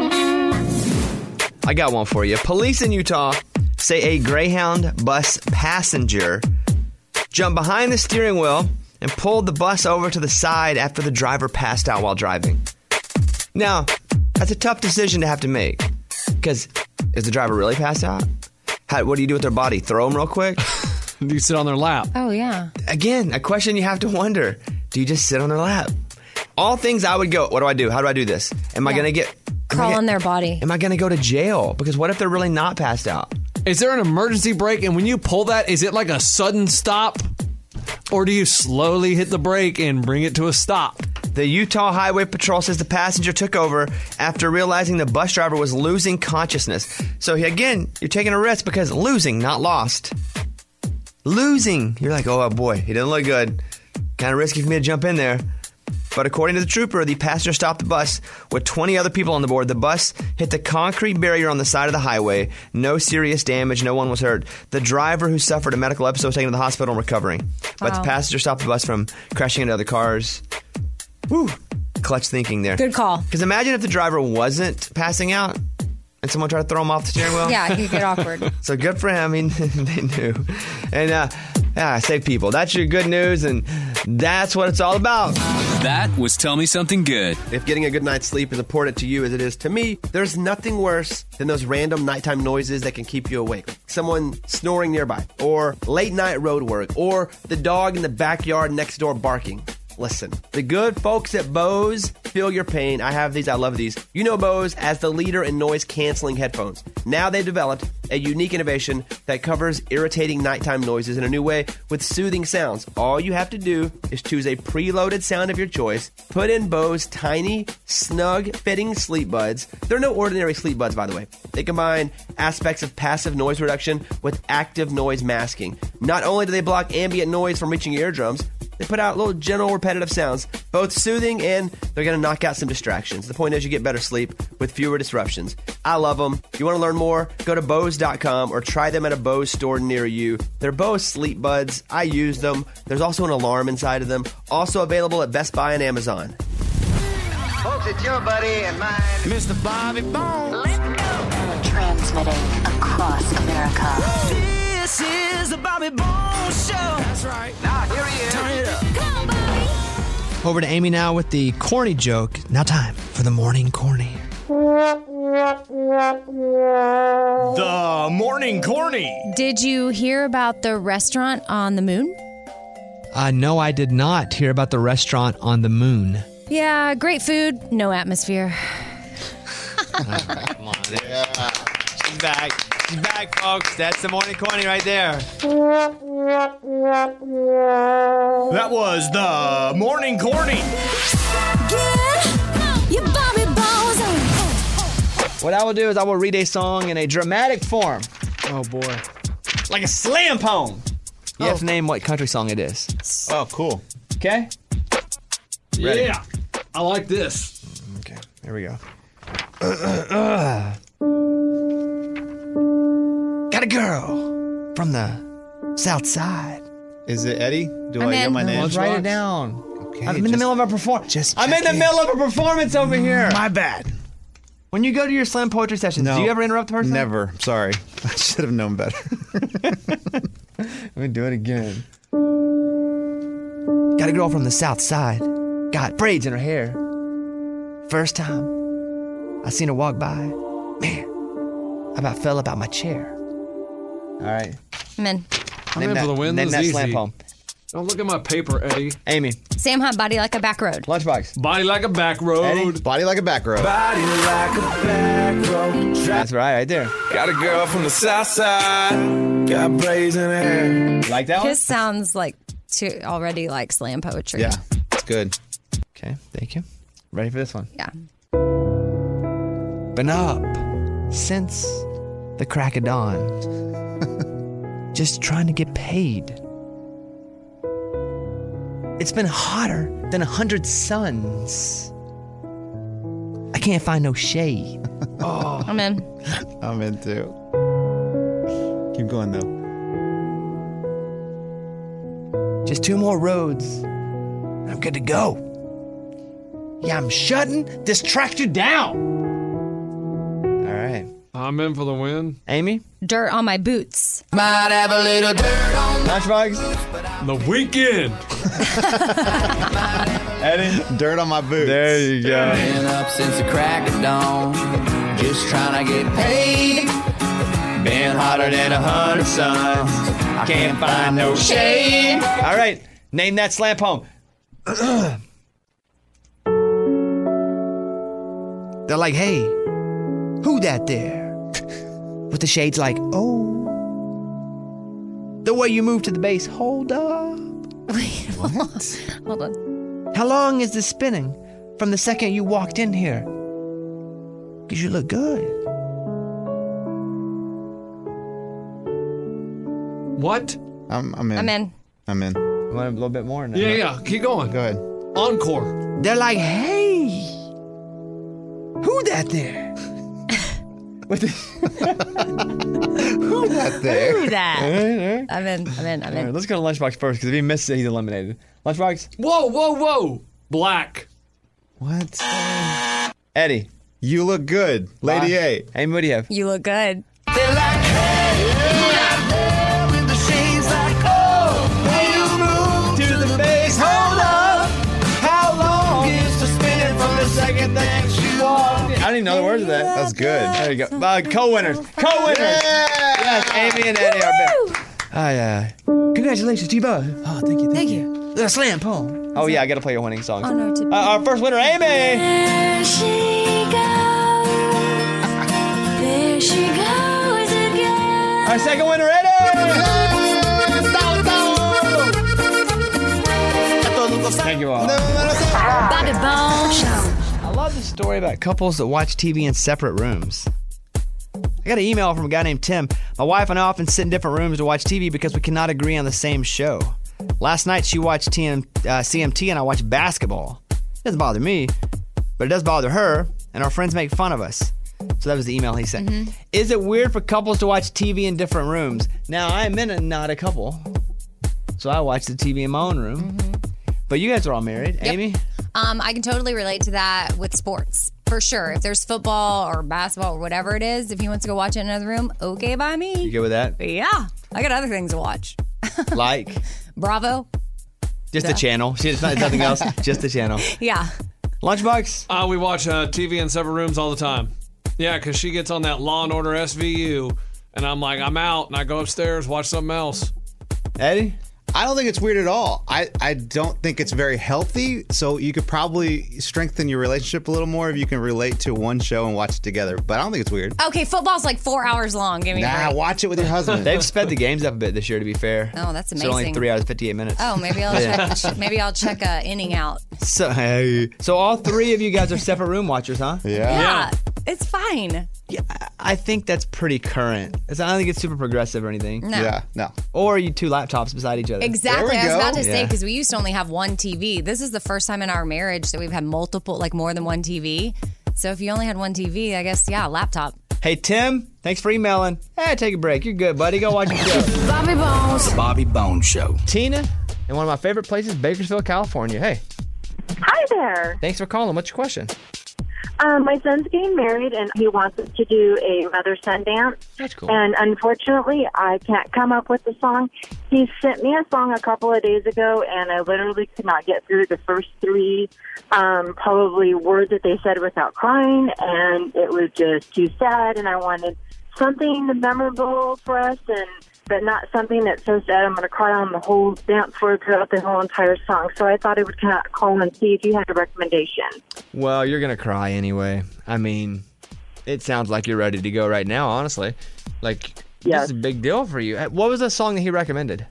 C: I got one for you. Police in Utah say a Greyhound bus passenger jumped behind the steering wheel and pulled the bus over to the side after the driver passed out while driving. Now, that's a tough decision to have to make. Because is the driver really passed out? What do you do with their body? Throw them real quick?
F: Do you sit on their lap?
E: Oh, yeah.
C: Again, a question you have to wonder. Do you just sit on their lap? All things I would go, what do I do? How do I do this? Am I going to get...
E: Crawl on their body.
C: Am I going to go to jail? Because what if they're really not passed out?
F: Is there an emergency brake? And when you pull that, is it like a sudden stop? Or do you slowly hit the brake and bring it to a stop?
C: The Utah Highway Patrol says the passenger took over after realizing the bus driver was losing consciousness. So again, you're taking a risk because losing, not lost. Losing. You're like, oh boy, he didn't look good. Kind of risky for me to jump in there. But according to the trooper, the passenger stopped the bus with 20 other people on the board. The bus hit the concrete barrier on the side of the highway. No serious damage. No one was hurt. The driver, who suffered a medical episode, was taken to the hospital and recovering. But the passenger stopped the bus from crashing into other cars. Woo. Clutch thinking there.
E: Good call.
C: Because imagine if the driver wasn't passing out and someone tried to throw him off the steering wheel.
E: Yeah, it could get awkward.
C: So good for him. I mean, they knew. And save people. That's your good news, and that's what it's all about.
G: That was Tell Me Something Good.
O: If getting a good night's sleep is important to you as it is to me, there's nothing worse than those random nighttime noises that can keep you awake. Someone snoring nearby, or late night road work, or the dog in the backyard next door barking. Listen, the good folks at Bose feel your pain. I have these. I love these. You know Bose as the leader in noise-canceling headphones. Now they've developed a unique innovation that covers irritating nighttime noises in a new way with soothing sounds. All you have to do is choose a preloaded sound of your choice, put in Bose tiny, snug-fitting sleep buds. They're no ordinary sleep buds, by the way. They combine aspects of passive noise reduction with active noise masking. Not only do they block ambient noise from reaching your eardrums, they put out little gentle repetitive sounds, both soothing and they're going to knock out some distractions. The point is you get better sleep with fewer disruptions. I love them. If you want to learn more, go to Bose.com or try them at a Bose store near you. They're Bose sleep buds. I use them. There's also an alarm inside of them. Also available at Best Buy and Amazon.
L: Folks, it's your buddy and mine,
B: Mr. Bobby Bones.
L: Let's go. Transmitting across America.
B: This is the Bobby Bones Show. That's right. Now, here he is. Turn it up. Come on, Bobby.
C: Over to Amy now with the corny joke. Now time for the morning corny.
P: The morning corny.
E: Did you hear about the restaurant on the moon?
C: No, I did not hear about the restaurant on the moon.
E: Yeah, great food, no atmosphere.
C: Come on. Yeah. She's back. She's back, folks. That's the morning corny right there.
P: That was the morning corny.
C: What I will do is I will read a song in a dramatic form.
F: Oh, boy.
C: Like a slam poem. You have to name what country song it is.
D: Oh, cool.
C: Okay? Ready?
F: Yeah. I like this.
C: Okay, here we go. Got a girl from the south side.
D: Is it Eddie? Do I get my name?
C: Let's write it down.
D: Okay,
C: I'm in the middle of a performance. I'm in the middle of a performance over here.
D: My bad.
C: When you go to your slam poetry sessions, do you ever interrupt the person?
D: Never. Sorry. I should have known better.
C: Let me do it again. Got a girl from the south side. Got braids in her hair. First time I seen her walk by, man, I about fell up out my chair. All right.
E: I'm in.
F: I'm in for the win.
C: Name
F: This
C: that
F: is
C: slam
F: easy.
C: poem.
F: Don't look at my paper, Eddie.
C: Amy.
E: Sam Hunt, Body Like a Back Road.
C: Lunchbox.
F: Body like a back road.
C: Eddie.
D: Body like a back road.
B: Body like a back road.
C: That's right there.
N: Got a girl from the south side. Got braids in her hair.
C: Like that one?
E: His sounds like already like slam poetry.
D: Yeah, it's good.
C: Okay, thank you. Ready for this one?
E: Yeah.
C: Been up since the crack of dawn. Just trying to get paid. It's been hotter than 100 suns. I can't find no shade.
E: Oh, I'm in.
D: I'm in too. Keep going though.
C: Just 2 more roads. I'm good to go. Yeah, I'm shutting this tractor down. All right.
F: I'm in for the win.
C: Amy?
E: Dirt on my boots.
B: Might have a little dirt on
C: Lunchbox?
F: The weekend.
C: Eddie?
D: Dirt on my boots.
C: There you go.
B: Been up since the crack of dawn. Just trying to get paid. Been hotter than 100 suns. I can't find no shade.
C: All right. Name that slam poem. They're like, hey, who that there? With the shades like, oh. The way you move to the bass, hold up.
E: Wait, hold on.
C: How long is this spinning from the second you walked in here? Because you look good.
F: What?
D: I'm in.
E: I'm in.
D: I'm in.
C: Want a little bit more? No?
F: Yeah. Keep going.
D: Go ahead.
F: Encore.
C: They're like, hey, who that there? With the
D: Who that there?
E: Who that?
C: All right.
E: I'm in.
C: All right, let's go to Lunchbox first, because if he misses it, he's eliminated. Lunchbox?
F: Whoa. Black.
D: What?
C: Eddie.
D: You look good. Lady A.
C: Amy, what do you have?
E: You look good.
B: They're like, hey, who out there with the shades like, oh, when you move to the bass, hold up. How long is to spinning from the second that you walk in?
C: I don't even know the words of that.
D: That's good.
C: There you go. Co-winners. Yes, Amy and Eddie are back. Congratulations to you both.
D: Oh, thank you.
E: Thank you.
C: The slam poem. Oh, yeah, I got to play your winning songs.
E: Oh, no,
C: our first winner, Amy.
B: There she goes. There she goes again.
C: Our second winner, Eddie. Thank you all.
E: Bobby Bone Show.
C: I love the story about couples that watch TV in separate rooms. I got an email from a guy named Tim. My wife and I often sit in different rooms to watch TV because we cannot agree on the same show. Last night she watched CMT and I watched basketball. It doesn't bother me, but it does bother her, and our friends make fun of us. So that was the email he sent.
E: Mm-hmm.
C: Is it weird for couples to watch TV in different rooms? Now, I am not a couple, so I watch the TV in my own room.
E: Mm-hmm.
C: But you guys are all married.
E: Yep.
C: Amy?
E: I can totally relate to that with sports. For sure. If there's football or basketball or whatever it is, if he wants to go watch it in another room, okay by me.
C: You good with that?
E: Yeah. I got other things to watch.
C: Like?
E: Bravo.
C: Just the channel. Nothing else. Just the channel.
E: Yeah.
C: Lunchbox?
F: We watch TV in separate rooms all the time. Yeah, because she gets on that Law & Order SVU, and I'm like, I'm out, and I go upstairs, watch something else.
C: Eddie?
D: I don't think it's weird at all. I don't think it's very healthy, so you could probably strengthen your relationship a little more if you can relate to one show and watch it together. But I don't think it's weird.
E: Okay, football's like 4 hours long. Give me a break.
D: Watch it with your husband.
C: They've sped the games up a bit this year, to be fair.
E: Oh, that's
C: So only
E: amazing.
C: 3 hours, 58 minutes.
E: Oh, maybe I'll check a inning out.
C: So all three of you guys are separate room watchers, huh?
E: Yeah. It's fine.
C: Yeah, I think that's pretty current. I don't think it's super progressive or anything.
E: No. Yeah,
D: no.
C: Or are you two laptops beside each other?
E: Exactly. I was about to say,
C: Yeah.
E: because we used to only have one TV. This is the first time in our marriage that we've had multiple, like more than one TV. So if you only had one TV, I guess, yeah, laptop.
C: Hey, Tim, thanks for emailing. Hey, take a break. You're good, buddy. Go watch your show.
E: Bobby Bones.
C: The Bobby Bones Show. Tina, in one of my favorite places, Bakersfield, California. Hey,
Q: Hi there.
C: thanks for calling. What's your question?
Q: My son's getting married, and he wants us to do a mother-son dance.
C: That's cool.
Q: And unfortunately, I can't come up with the song. He sent me a song a couple of days ago, and I literally could not get through the first three, probably words that they said without crying, and it was just too sad, and I wanted something memorable for us, but not something that's so sad I'm going to cry on the whole dance floor throughout the whole entire song. So I thought I would kind of call and see if you had a recommendation.
C: Well, you're going to cry anyway. I mean, it sounds like you're ready to go right now, honestly. Like, this is a big deal for you. What was the song that he recommended?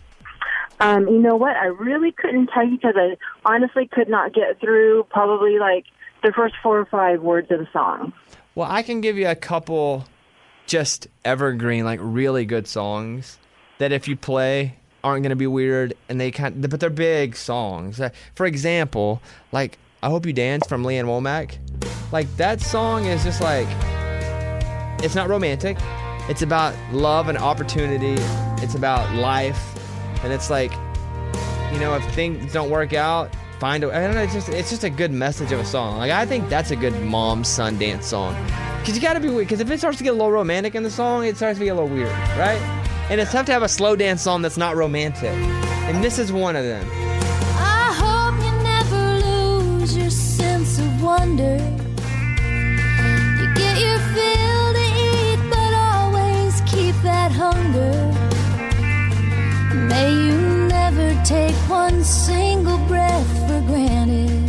Q: You know what? I really couldn't tell you because I honestly could not get through probably like the first 4 or 5 words of the song.
C: Well, I can give you a couple just evergreen, like really good songs that if you play aren't going to be weird, and but they're big songs. For example, like I Hope You Dance from Leanne Womack. Like that song is just like, it's not romantic. It's about love and opportunity. It's about life. And it's like, you know, if things don't work out, I don't know, it's just a good message of a song. Like I think that's a good mom-son dance song. Because you gotta be weird. Because if it starts to get a little romantic in the song, it starts to get a little weird, right? And it's tough to have a slow dance song that's not romantic. And this is one of them.
B: I hope you never lose your sense of wonder. You get your fill to eat, but always keep that hunger. May you never take one single breath for granted.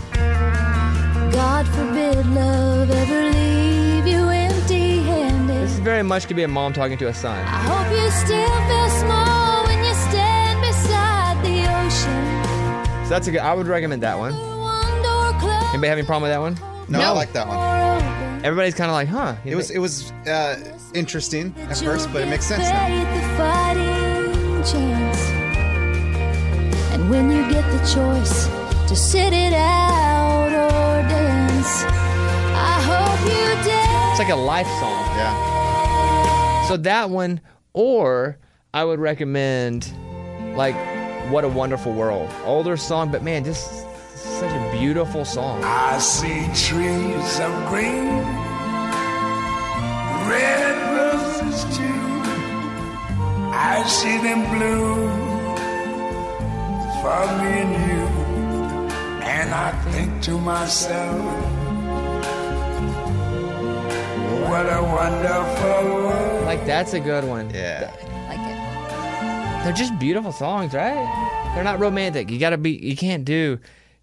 B: God forbid love ever leave you empty-handed.
C: This is very much could be a mom talking to a son.
B: I hope you still feel small when you stand beside the ocean.
C: So that's a good, I would recommend that one. Anybody have any problem with that one?
D: No, I like that one.
C: Everybody's kind of like, huh?
D: It was interesting at first, but it makes sense now.
B: The fighting chance. And when you get the choice to sit it out or dance, I hope you dance.
C: It's like a life song.
D: Yeah.
C: So that one, or I would recommend, like, What a Wonderful World. Older song, but man, just such a beautiful song.
R: I see trees of green, red roses too. I see them bloom for me and you, and I think to myself, what a wonderful world.
C: Like, that's a good one.
D: Yeah.
E: Like it.
C: They're just beautiful songs, right? They're not romantic. You can't do,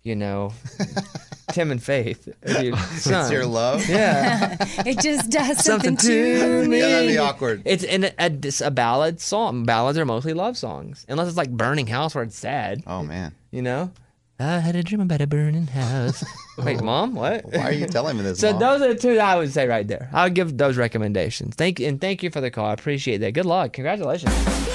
C: Tim and Faith.
D: It's your love?
C: Yeah.
E: It just does something to me.
D: Yeah, that'd be awkward.
C: It's a ballad song. Ballads are mostly love songs. Unless it's like Burning House where it's sad.
D: Oh, man.
C: I had a dream about a burning house. Wait, Mom, what?
D: Why are you telling me this,
C: So
D: Mom?
C: those are the two that I would say right there. I'll give those recommendations. Thank you for the call. I appreciate that. Good luck. Congratulations.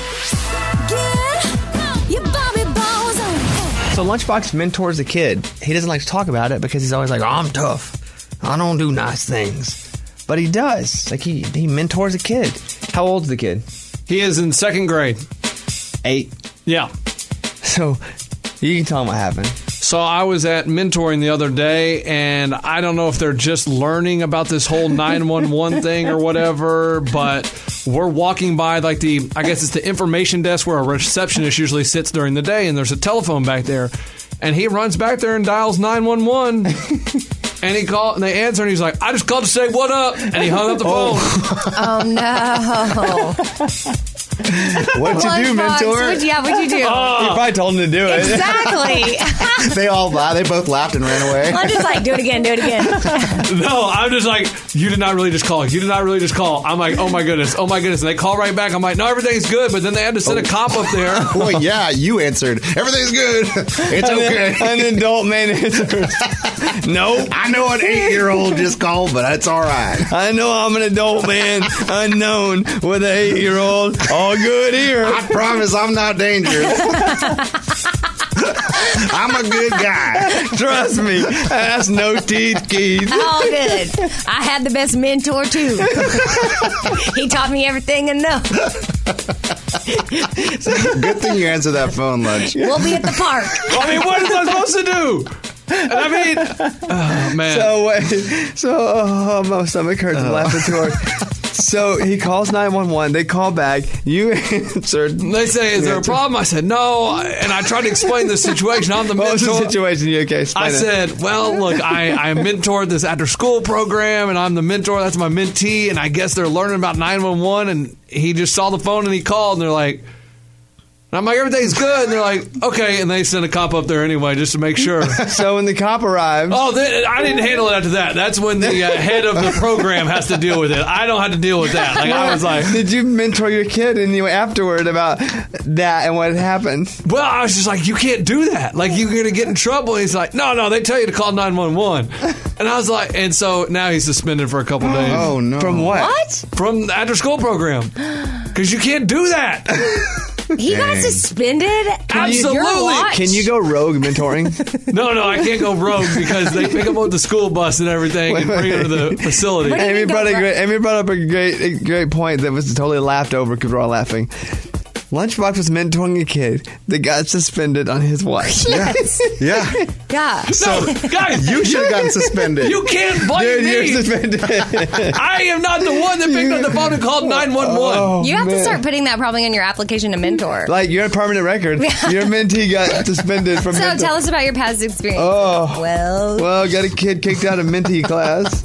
C: So Lunchbox mentors a kid. He doesn't like to talk about it because he's always like, I'm tough. I don't do nice things. But he does. Like he mentors a kid. How old's the kid?
F: He is in 2nd grade.
C: 8.
F: Yeah.
C: So you can tell him what happened.
F: So I was at mentoring the other day, and I don't know if they're just learning about this whole 911 thing or whatever, but we're walking by I guess it's the information desk where a receptionist usually sits during the day, and there's a telephone back there. And he runs back there and dials 911. And he called, and they answer, and he's like, I just called to say what up. And he hung up the phone.
E: Oh, no.
D: What'd you do, mentor?
E: What'd you do?
C: You probably told him to do it.
E: Exactly.
D: They both laughed and ran away.
E: I'm just like, do it again.
F: No, I'm just like, you did not really just call. You did not really just call. I'm like, oh my goodness. And they call right back. I'm like, no, everything's good. But then they had to send a cop up there.
D: Well, yeah, you answered. Everything's good. It's okay.
C: An adult man answers. No.
D: I know an 8-year-old just called, but that's all right.
C: I know I'm an adult man, unknown, with an 8-year-old. All good here.
D: I promise I'm not dangerous. I'm a good guy.
C: Trust me. That's no teeth, Keith.
E: Oh, good. I had the best mentor, too. He taught me everything I know.
D: Good thing you answered that phone, Lunch.
E: We'll be at the park.
F: I mean, what is I supposed to do? And I mean, oh, man.
C: My stomach hurts laughing too hard. So he calls 911. They call back. You answered.
F: They say, is there a problem? I said, no. And I tried to explain the situation. I'm the mentor.
C: What was the situation? Okay,
F: I said, well, look, I mentored this after-school program, and I'm the mentor. That's my mentee, and I guess they're learning about 911, and he just saw the phone, and he called, and they're like, I'm like, everything's good. And they're like, okay. And they sent a cop up there anyway just to make sure.
C: So when the cop arrives.
F: Oh, I didn't handle it after that. That's when the head of the program has to deal with it. I don't have to deal with that. Like, I was like.
C: Did you mentor your kid afterward about that and what happened?
F: Well, I was just like, you can't do that. Like, you're going to get in trouble. And he's like, no, they tell you to call 911. And I was like, and so now he's suspended for a couple days.
D: Oh, no.
C: From what?
F: From the after-school program. Because you can't do that.
E: He got suspended?
F: Absolutely.
C: Can you go rogue mentoring?
F: No, I can't go rogue because they pick him up with the school bus and everything and bring him to the facility.
C: Amy brought up a great point that was totally laughed over because we're all laughing. Lunchbox was mentoring a kid that got suspended on his watch.
E: Yes.
D: Yeah.
F: So, guys,
D: you should have gotten suspended.
F: You can't blame me.
C: You're suspended.
F: I am not the one that picked up the phone and called 911.
E: You have to start putting that probably on your application to mentor.
C: Like, you're a permanent record. Your mentee got suspended from mentor.
E: Tell us about your past experience.
C: Oh.
E: Well,
C: got a kid kicked out of mentee class.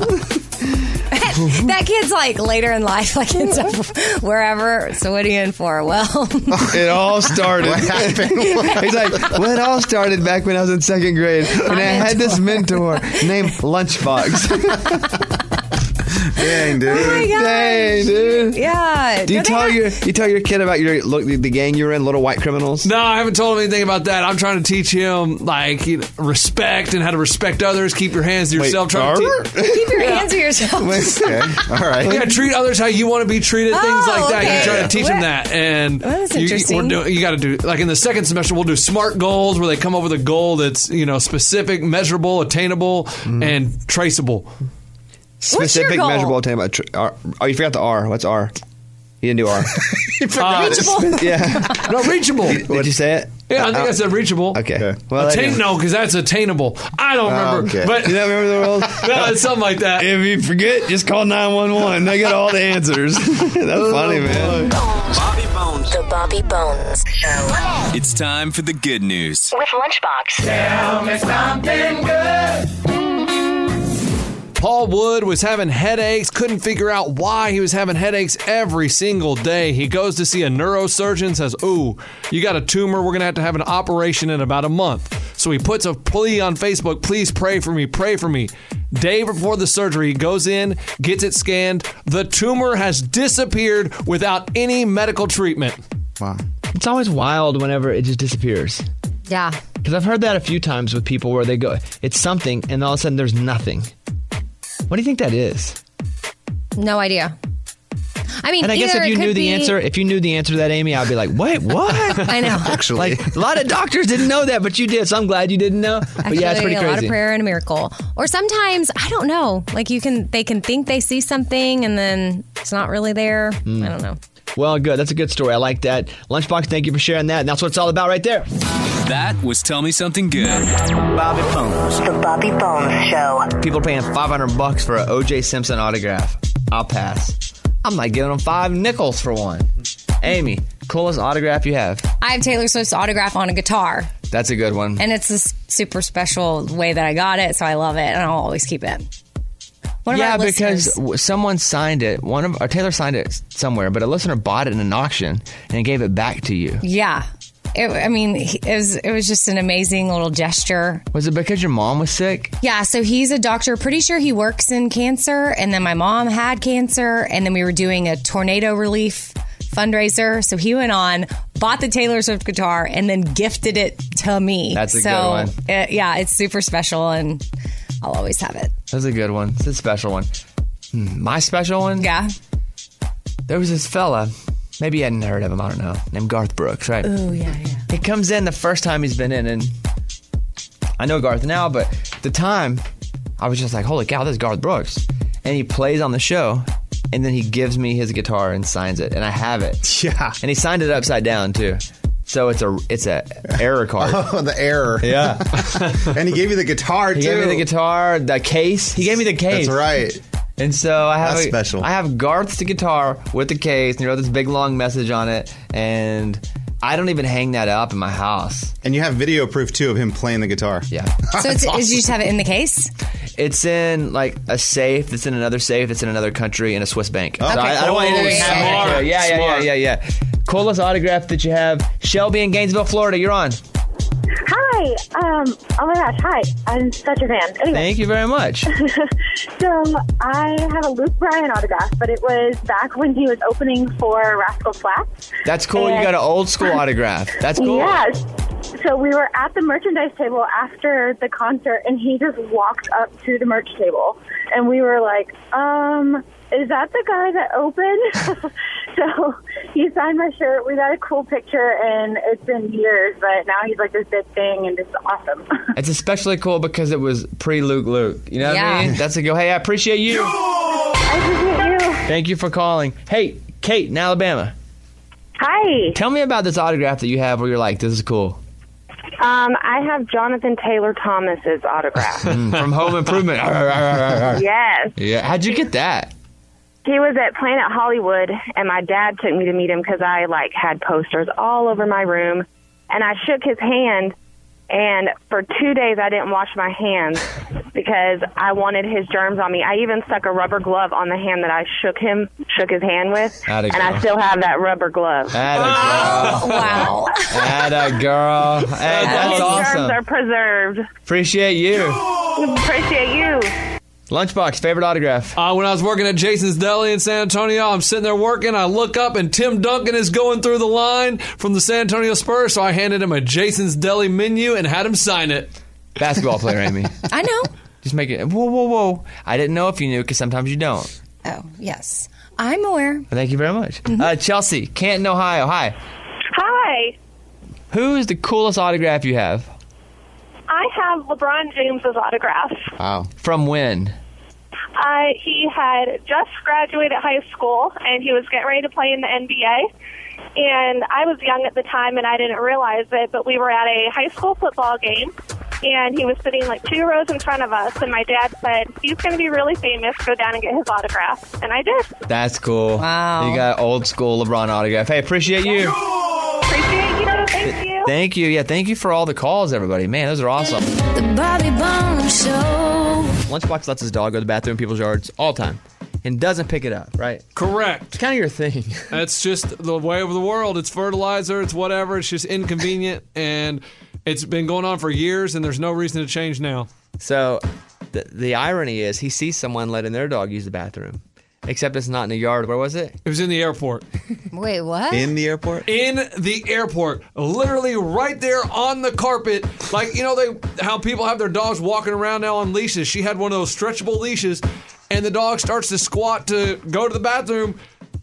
E: That kid's like later in life, like it's wherever. So what are you in for? Well,
C: it all started.
D: What happened?
C: He's like, well, it all started back when I was in 2nd grade, and I had this mentor named Lunchbox.
D: Dang, dude.
E: Oh my gosh.
C: Dang, dude.
E: Yeah.
C: Do you tell your kid about the gang you're in, Little White Criminals?
F: No, I haven't told him anything about that. I'm trying to teach him respect and how to respect others. Keep your hands to yourself.
E: Keep your hands to yourself.
D: Okay. All right.
F: Yeah, treat others how you want to be treated. Things like that.
E: Okay.
F: You try to teach them that, and
E: that's interesting.
F: You got to do like in the 2nd semester. We'll do SMART goals where they come up with a goal that's specific, measurable, attainable, and traceable.
C: Specific, measurable, attainable. Oh, you forgot the R. What's R? You didn't do R.
E: Reachable?
C: Yeah.
F: No, reachable.
C: Did you say it?
F: Yeah, I think I said reachable.
C: Okay. Well,
F: no, because that's attainable. I don't remember.
D: Okay.
F: But
C: you don't remember the rules?
F: No, it's something like that.
C: If you forget, just call 911. They got all the answers. That's funny, man.
L: Bobby Bones. The Bobby Bones Show.
G: It's time for the good news.
L: With Lunchbox.
B: Tell me something good.
F: Paul Wood was having headaches, couldn't figure out why he was having headaches every single day. He goes to see a neurosurgeon, says, "Ooh, you got a tumor. We're going to have an operation in about a month." So he puts a plea on Facebook, "Please pray for me, pray for me." Day before the surgery, he goes in, gets it scanned. The tumor has disappeared without any medical treatment.
C: Wow. It's always wild whenever it just disappears.
E: Yeah.
C: Because I've heard that a few times with people where they go, it's something, and all of a sudden there's nothing. What do you think that is?
E: No idea. I mean,
C: and I guess if you knew the answer, to that, Amy, I'd be like, "Wait, what?"
E: I know.
C: Actually, like, a lot of doctors didn't know that, but you did. So I'm glad you didn't know. But yeah, it's pretty crazy.
E: A lot of prayer and a miracle. Or sometimes, I don't know. Like they can think they see something, and then it's not really there. I don't know.
C: Well, good. That's a good story. I like that. Lunchbox, thank you for sharing that. And that's what it's all about right there.
G: That was Tell Me Something Good.
L: Bobby Bones. The Bobby Bones Show.
C: People are paying $500 for an O.J. Simpson autograph. I'll pass. I'm like giving them 5 nickels for one. Amy, coolest autograph you have?
E: I have Taylor Swift's autograph on a guitar.
C: That's a good one.
E: And it's a super special way that I got it, so I love it, and I'll always keep it.
C: Because someone signed it. Taylor signed it somewhere, but a listener bought it in an auction and gave it back to you.
E: Yeah. It was just an amazing little gesture.
C: Was it because your mom was sick?
E: Yeah, so he's a doctor. Pretty sure he works in cancer, and then my mom had cancer, and then we were doing a tornado relief fundraiser. So he went on, bought the Taylor Swift guitar, and then gifted it to me.
C: That's a good one.
E: It's super special, and I'll always have it.
C: That's a good one. It's a special one. My special one?
E: Yeah.
C: There was this fella, maybe you hadn't heard of him, I don't know, named Garth Brooks, right?
E: Oh, yeah.
C: He comes in the first time he's been in, and I know Garth now, but at the time, I was just like, holy cow, this is Garth Brooks. And he plays on the show, and then he gives me his guitar and signs it, and I have it.
D: Yeah.
C: And he signed it upside down, too. So it's a error card.
D: Oh, the error.
C: Yeah.
D: And he gave you the guitar, too.
C: He gave me the guitar, the case. He gave me the case.
D: That's right.
C: And so I have
D: special.
C: I have Garth's guitar with the case, and he wrote this big long message on it, and I don't even hang that up in my house.
D: And you have video proof too of him playing the guitar.
C: Yeah.
E: So you just have it in the case?
C: It's in like a safe that's in another safe that's in another country in a Swiss bank.
D: Oh.
C: So
D: Okay.
C: I don't want anything to happen.
G: Smart.
C: Yeah. Coolest autograph that you have. Shelby in Gainesville, Florida. You're on.
J: Hi. Oh my gosh. Hi. I'm such a fan. Anyway.
C: Thank you very much.
J: So I have a Luke Bryan autograph, but it was back when he was opening for Rascal Flatts.
C: That's cool. You got an old school autograph. That's cool.
J: Yes. So we were at the merchandise table after the concert, and he just walked up to the merch table, and we were like, is that the guy that opened? So he signed my shirt. We got a cool picture, and it's been years, but now he's like this big thing, and it's awesome.
C: It's especially cool because it was pre-Luke. You know what I mean? That's a go. Hey, I appreciate you.
J: I appreciate you.
C: Thank you for calling. Hey, Kate in Alabama.
S: Hi.
C: Tell me about this autograph that you have where you're like, this is cool.
S: I have Jonathan Taylor Thomas's autograph.
C: From Home Improvement.
S: Yes.
C: Yeah. How'd you get that?
S: He was at Planet Hollywood, and my dad took me to meet him because I had posters all over my room, and I shook his hand, and for 2 days I didn't wash my hands because I wanted his germs on me. I even stuck a rubber glove on the hand that I shook his hand with, and I still have that rubber glove.
E: Wow.
C: Atta girl. Hey, that's
S: his
C: awesome.
S: germs are preserved.
C: Appreciate you.
S: Appreciate you.
C: Lunchbox, favorite autograph?
F: When I was working at Jason's Deli in San Antonio, I'm sitting there working. I look up, and Tim Duncan is going through the line from the San Antonio Spurs, so I handed him a Jason's Deli menu and had him sign it.
C: Basketball player, Amy.
E: I know.
C: Just make it. Whoa. I didn't know if you knew because sometimes you don't.
E: Oh, yes. I'm aware.
C: Thank you very much. Chelsea, Canton, Ohio. Hi.
T: Hi.
C: Who is the coolest autograph you have?
T: I have LeBron James's autograph.
C: Wow. From when?
T: He had just graduated high school, and he was getting ready to play in the NBA. And I was young at the time, and I didn't realize it, but we were at a high school football game, and he was sitting 2 rows in front of us, and my dad said, he's going to be really famous, go down and get his autograph. And I did.
C: That's cool.
E: Wow.
C: You got old school LeBron autograph. Hey, appreciate you.
T: Appreciate you. Thank you.
C: Thank you. Yeah, thank you for all the calls, everybody. Man, those are awesome.
L: The Bobby Bones Show.
C: Lunchbox lets his dog go to the bathroom in people's yards all the time and doesn't pick it up, right?
F: Correct.
C: It's kind of your thing.
F: That's just the way of the world. It's fertilizer. It's whatever. It's just inconvenient, and it's been going on for years, and there's no reason to change now.
C: So the irony is he sees someone letting their dog use the bathroom, except it's not in the yard. Where was it?
F: It was in the airport.
E: Wait, what?
D: In the airport?
F: In the airport. Literally right there on the carpet. Like, you know, how people have their dogs walking around now on leashes. She had one of those stretchable leashes, and the dog starts to squat to go to the bathroom.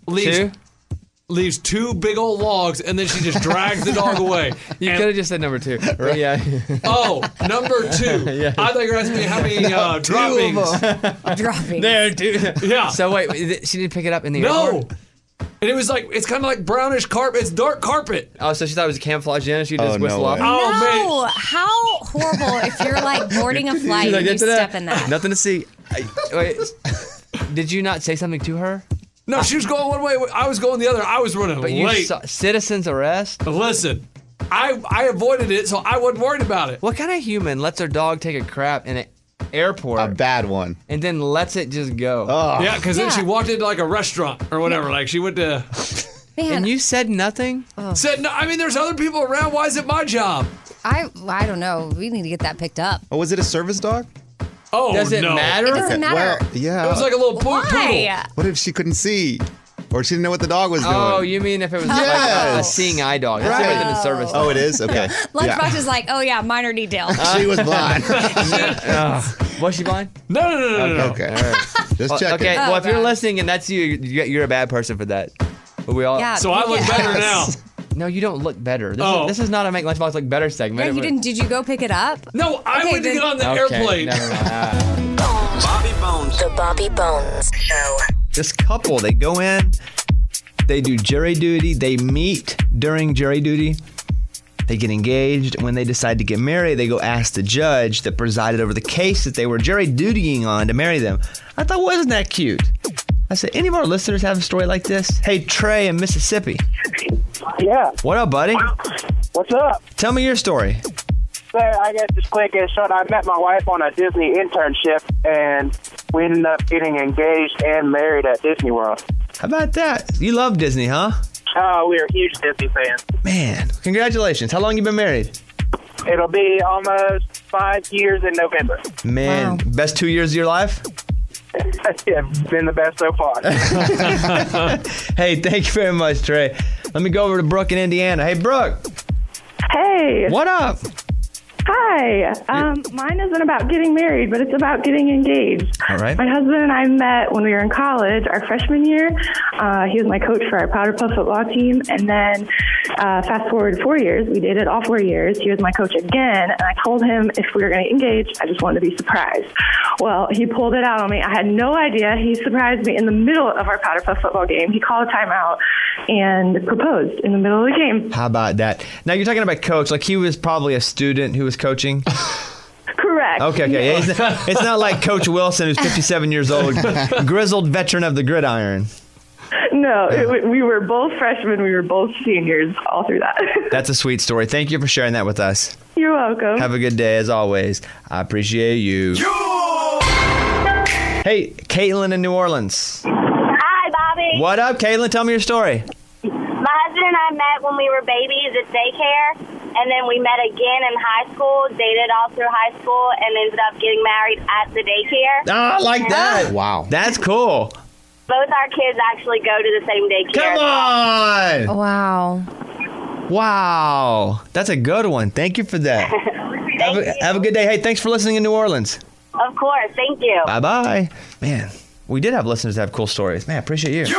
F: Leaves 2 big old logs, and then she just drags the dog away.
C: You could have just said number 2. Right? Yeah.
F: Oh, number 2.
C: Yeah.
F: I thought you were asking me how many droppings.
E: Droppings.
C: There, dude.
F: Yeah.
C: So wait, she didn't pick it up in the
F: No.
C: airport?
F: And it was like, it's kind of like brownish carpet. It's dark carpet.
C: Oh, so she thought it was a camouflage in and she just whistle off?
F: Oh,
E: No, how horrible if you're like boarding a flight
C: She's like,
E: and you
C: "Da-da-da."
E: step in that.
C: Nothing to see. Wait, did you not say something to her?
F: No, she was going one way. I was going the other. I was running
C: But you
F: late.
C: saw citizen's arrest?
F: Listen, I avoided it, so I wasn't worried about it.
C: What kind of human lets their dog take a crap in an airport?
D: A bad one.
C: And then lets it just go?
D: Oh.
F: Yeah, because then she walked into like a restaurant or whatever. Like she went to.
C: And you said nothing?
F: Said no. I mean, there's other people around. Why is it my job?
E: I don't know. We need to get that picked up.
D: Oh, was it a service dog?
F: Oh,
C: Does it
F: no.
C: matter?
E: It doesn't matter.
D: Well, yeah.
F: It was like a little poodle.
E: Why?
D: What if she couldn't see? Or she didn't know what the dog was doing?
C: Oh, you mean if it was like a
D: Yes.
C: seeing eye dog? That's
D: Right.
C: different than a service dog.
D: Oh, it is? Okay.
E: Lunchbox is like, oh yeah, minor detail.
D: She was blind.
C: Was she blind?
F: No.
D: Okay. All right. Just checking.
C: Okay, well,
E: Oh,
C: if you're
E: God.
C: listening and that's you're a bad person for that. But we all.
E: Yeah,
F: So I look better now.
C: No, you don't look better.
F: Oh.
C: This is not a Make Lunchbox Look Better
E: Yeah,
C: segment.
E: you didn't. Did you go pick it up?
F: No, I
E: Okay,
F: went to
E: then-
F: get on the
C: Okay,
F: airplane.
C: never mind.
L: Bobby Bones. The Bobby Bones Show.
U: This couple, they go in, they do jury duty, they meet during jury duty, they get engaged. When they decide to get married, they go ask the judge that presided over the case that they were jury dutying on to marry them. I thought, wasn't that cute? I said, any of our listeners have a story like this? Hey, Trey in Mississippi.
H: Yeah.
U: What up, buddy?
H: What's up?
U: Tell me your story.
H: So I guess just quick and short, I met my wife on a Disney internship, and we ended up getting engaged and married at Disney World.
U: How about that? You love Disney, huh?
H: Oh, we are huge Disney fans.
U: Man, congratulations. How long you been married?
H: It'll be almost 5 years in November.
U: Man, best 2 years of your life?
H: Yeah, been the best so far.
U: Hey, thank you very much, Trey. Let me go over to Brooke in Indiana. Hey, Brooke.
V: Hey.
U: What up?
V: Hi. Mine isn't about getting married, but it's about getting engaged.
U: All right.
V: My husband and I met when we were in college, our freshman year. He was my coach for our Powder Puff football team. And then fast forward 4 years, we dated all 4 years. He was my coach again. And I told him if we were going to engage, I just wanted to be surprised. Well, he pulled it out on me. I had no idea. He surprised me in the middle of our Powder Puff football game. He called a timeout and proposed in the middle of the game.
U: How about that? Now, you're talking about coach. Like, he was probably a student who was coaching?
V: Correct.
U: Okay. Yeah, it's not like Coach Wilson, who's 57 years old, grizzled veteran of the gridiron.
V: No, we were both freshmen. We were both seniors all through that.
U: That's a sweet story. Thank you for sharing that with us.
V: You're welcome.
U: Have a good day, as always. I appreciate you. Hey, Caitlin in New Orleans.
W: Hi, Bobby.
U: What up, Caitlin? Tell me your story.
W: My husband and I met when we were babies at daycare, and then we met again in high school, dated all through high school, and ended up getting married at the daycare.
U: Ah, I like that.
D: Wow.
U: That's cool.
W: Both our kids actually go to the same daycare.
U: Come on.
E: Wow.
U: Wow. That's a good one. Thank you for that. Have a good day. Hey, thanks for listening in New Orleans.
W: Of course. Thank you.
U: Bye-bye. Man, we did have listeners that have cool stories. Man, I appreciate you.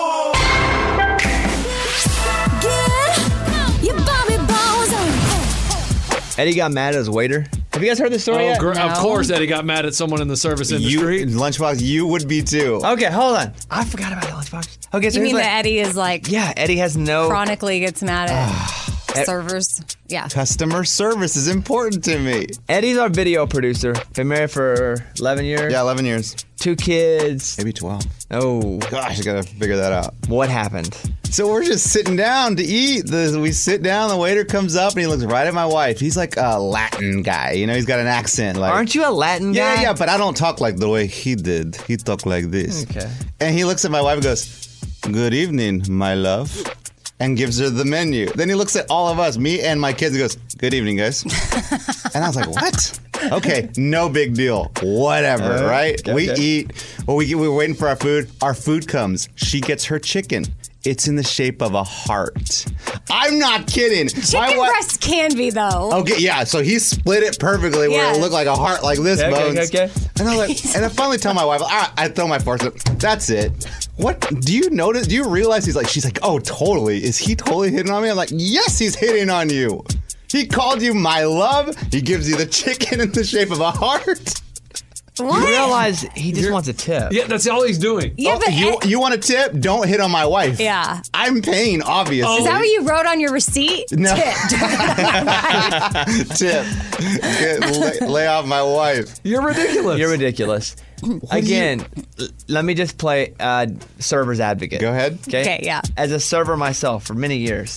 U: Eddie got mad at his waiter. Have you guys heard this story yet?
F: Of course, Eddie got mad at someone in the service industry.
D: Lunchbox, you would be too.
U: Okay, hold on. I forgot about Lunchbox. Okay, so
E: You
U: here's
E: mean that Eddie is like
U: yeah, Eddie has no
E: chronically gets mad at Servers. Yeah.
D: Customer service is important to me.
U: Eddie's our video producer. Been married for 11 years.
D: Yeah, 11 years.
U: 2 kids.
D: Maybe 12.
U: Oh.
D: Gosh, I gotta figure that out.
U: What happened?
D: So we're just sitting down to eat. We sit down, the waiter comes up and he looks right at my wife. He's like a Latin guy, you know, he's got an accent. Like,
U: aren't you a Latin guy?
D: Yeah, but I don't talk like the way he did. He talked like this.
U: Okay.
D: And he looks at my wife and goes, "Good evening, my love," and gives her the menu. Then he looks at all of us, me and my kids, and goes, "Good evening, guys." And I was like, what? Okay, no big deal. Whatever, right?
U: Okay.
D: We eat. Well, we're waiting for our food. Our food comes. She gets her chicken. It's in the shape of a heart. I'm not kidding.
E: Chicken breast can be, though.
D: Okay, yeah. So he split it perfectly where it looked like a heart like this, Bones.
U: Okay.
D: And I was like, and I finally tell my wife, I throw my fork. That's it. What do you notice? Do you realize she's like, oh, totally. Is he totally hitting on me? I'm like, yes, he's hitting on you. He called you my love. He gives you the chicken in the shape of a heart.
E: What?
U: You realize he just wants a tip.
F: Yeah, that's all he's doing.
E: Yeah, but
D: you want a tip? Don't hit on my wife.
E: Yeah.
D: I'm paying, obviously.
E: Is that what you wrote on your receipt?
D: No.
E: Tip.
D: Tip. Lay off my wife.
F: You're ridiculous.
U: You're ridiculous. Again, let me just play server's advocate.
D: Go ahead.
E: Okay, yeah.
U: As a server myself for many years,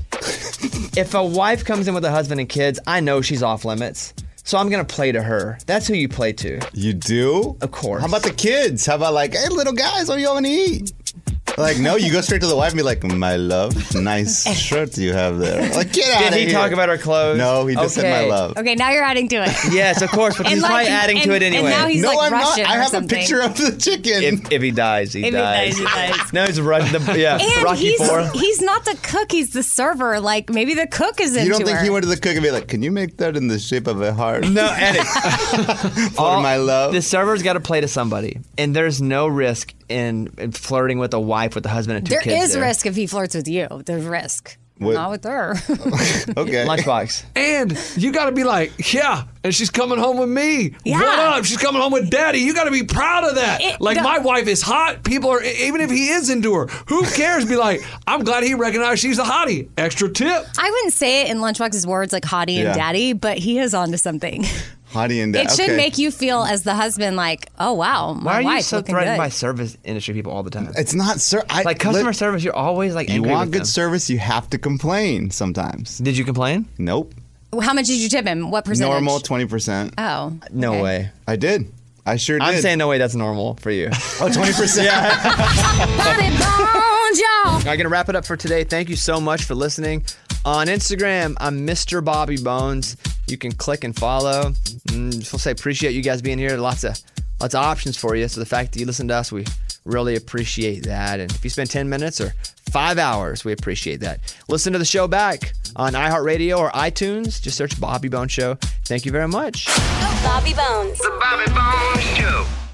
U: if a wife comes in with a husband and kids, I know she's off limits. So I'm going to play to her. That's who you play to.
D: You do?
U: Of course.
D: How about the kids? How about like, hey, little guys, what are you going to eat? Like, no, you go straight to the wife and be like, my love, nice shirt you have there. Like, get out of here.
U: Did he talk about her clothes?
D: No, he just said my love.
E: Okay, now you're adding to it.
U: Yes, of course, but he's probably adding to it anyway.
E: And now he's
D: No,
E: like
D: I'm not.
E: Russian
D: I have
E: or something.
D: a picture of the chicken.
U: If he dies, he dies.
E: He dies.
U: No, he's Russian. Yeah,
E: And
U: Rocky Four.
E: he's not the cook, he's the server. Like, maybe the cook is into
D: You don't think
E: her.
D: he went to the cook and be like, can you make that in the shape of a heart?
U: No, Eddie.
D: For my love.
U: The server's got to play to somebody, and there's no risk in flirting with a wife with a husband and 2
E: There
U: kids.
E: is risk if he flirts with you. There's risk.
D: What?
E: Not with her.
D: Okay.
U: Lunchbox.
F: And you got to be like, yeah, and she's coming home with me.
E: Yeah.
F: What up? She's coming home with daddy. You got to be proud of that. My wife is hot. People are, even if he is into her, who cares? Be like, I'm glad he recognized she's a hottie. Extra tip.
E: I wouldn't say it in Lunchbox's words like hottie
D: Yeah.
E: and daddy, but he is onto something.
D: Hottie and dad.
E: It should
D: Okay.
E: make you feel as the husband like, oh wow, my
U: Why are you
E: wife's
U: so
E: looking
U: threatened
E: good.
U: by service industry people all the time?
D: It's not, sir.
U: Like customer service, you're always like
D: You
U: angry
D: want
U: with
D: good
U: them.
D: service, you have to complain sometimes.
U: Did you complain?
D: Nope.
E: How much did you tip him? What percentage?
D: Normal 20%.
E: Oh.
U: No
E: okay.
U: way.
D: I did. I sure did.
U: I'm saying no way. That's normal for you.
D: Oh, 20%?
E: Bobby Bones, y'all.
U: I'm going to wrap it up for today. Thank you so much for listening. On Instagram, I'm Mr. Bobby Bones. You can click and follow. Just want to say appreciate you guys being here. Lots of options for you. So the fact that you listen to us, we really appreciate that. And if you spend 10 minutes or 5 hours, we appreciate that. Listen to the show back on iHeartRadio or iTunes. Just search Bobby Bones Show. Thank you very much.
L: Bobby Bones.
R: The Bobby Bones Show.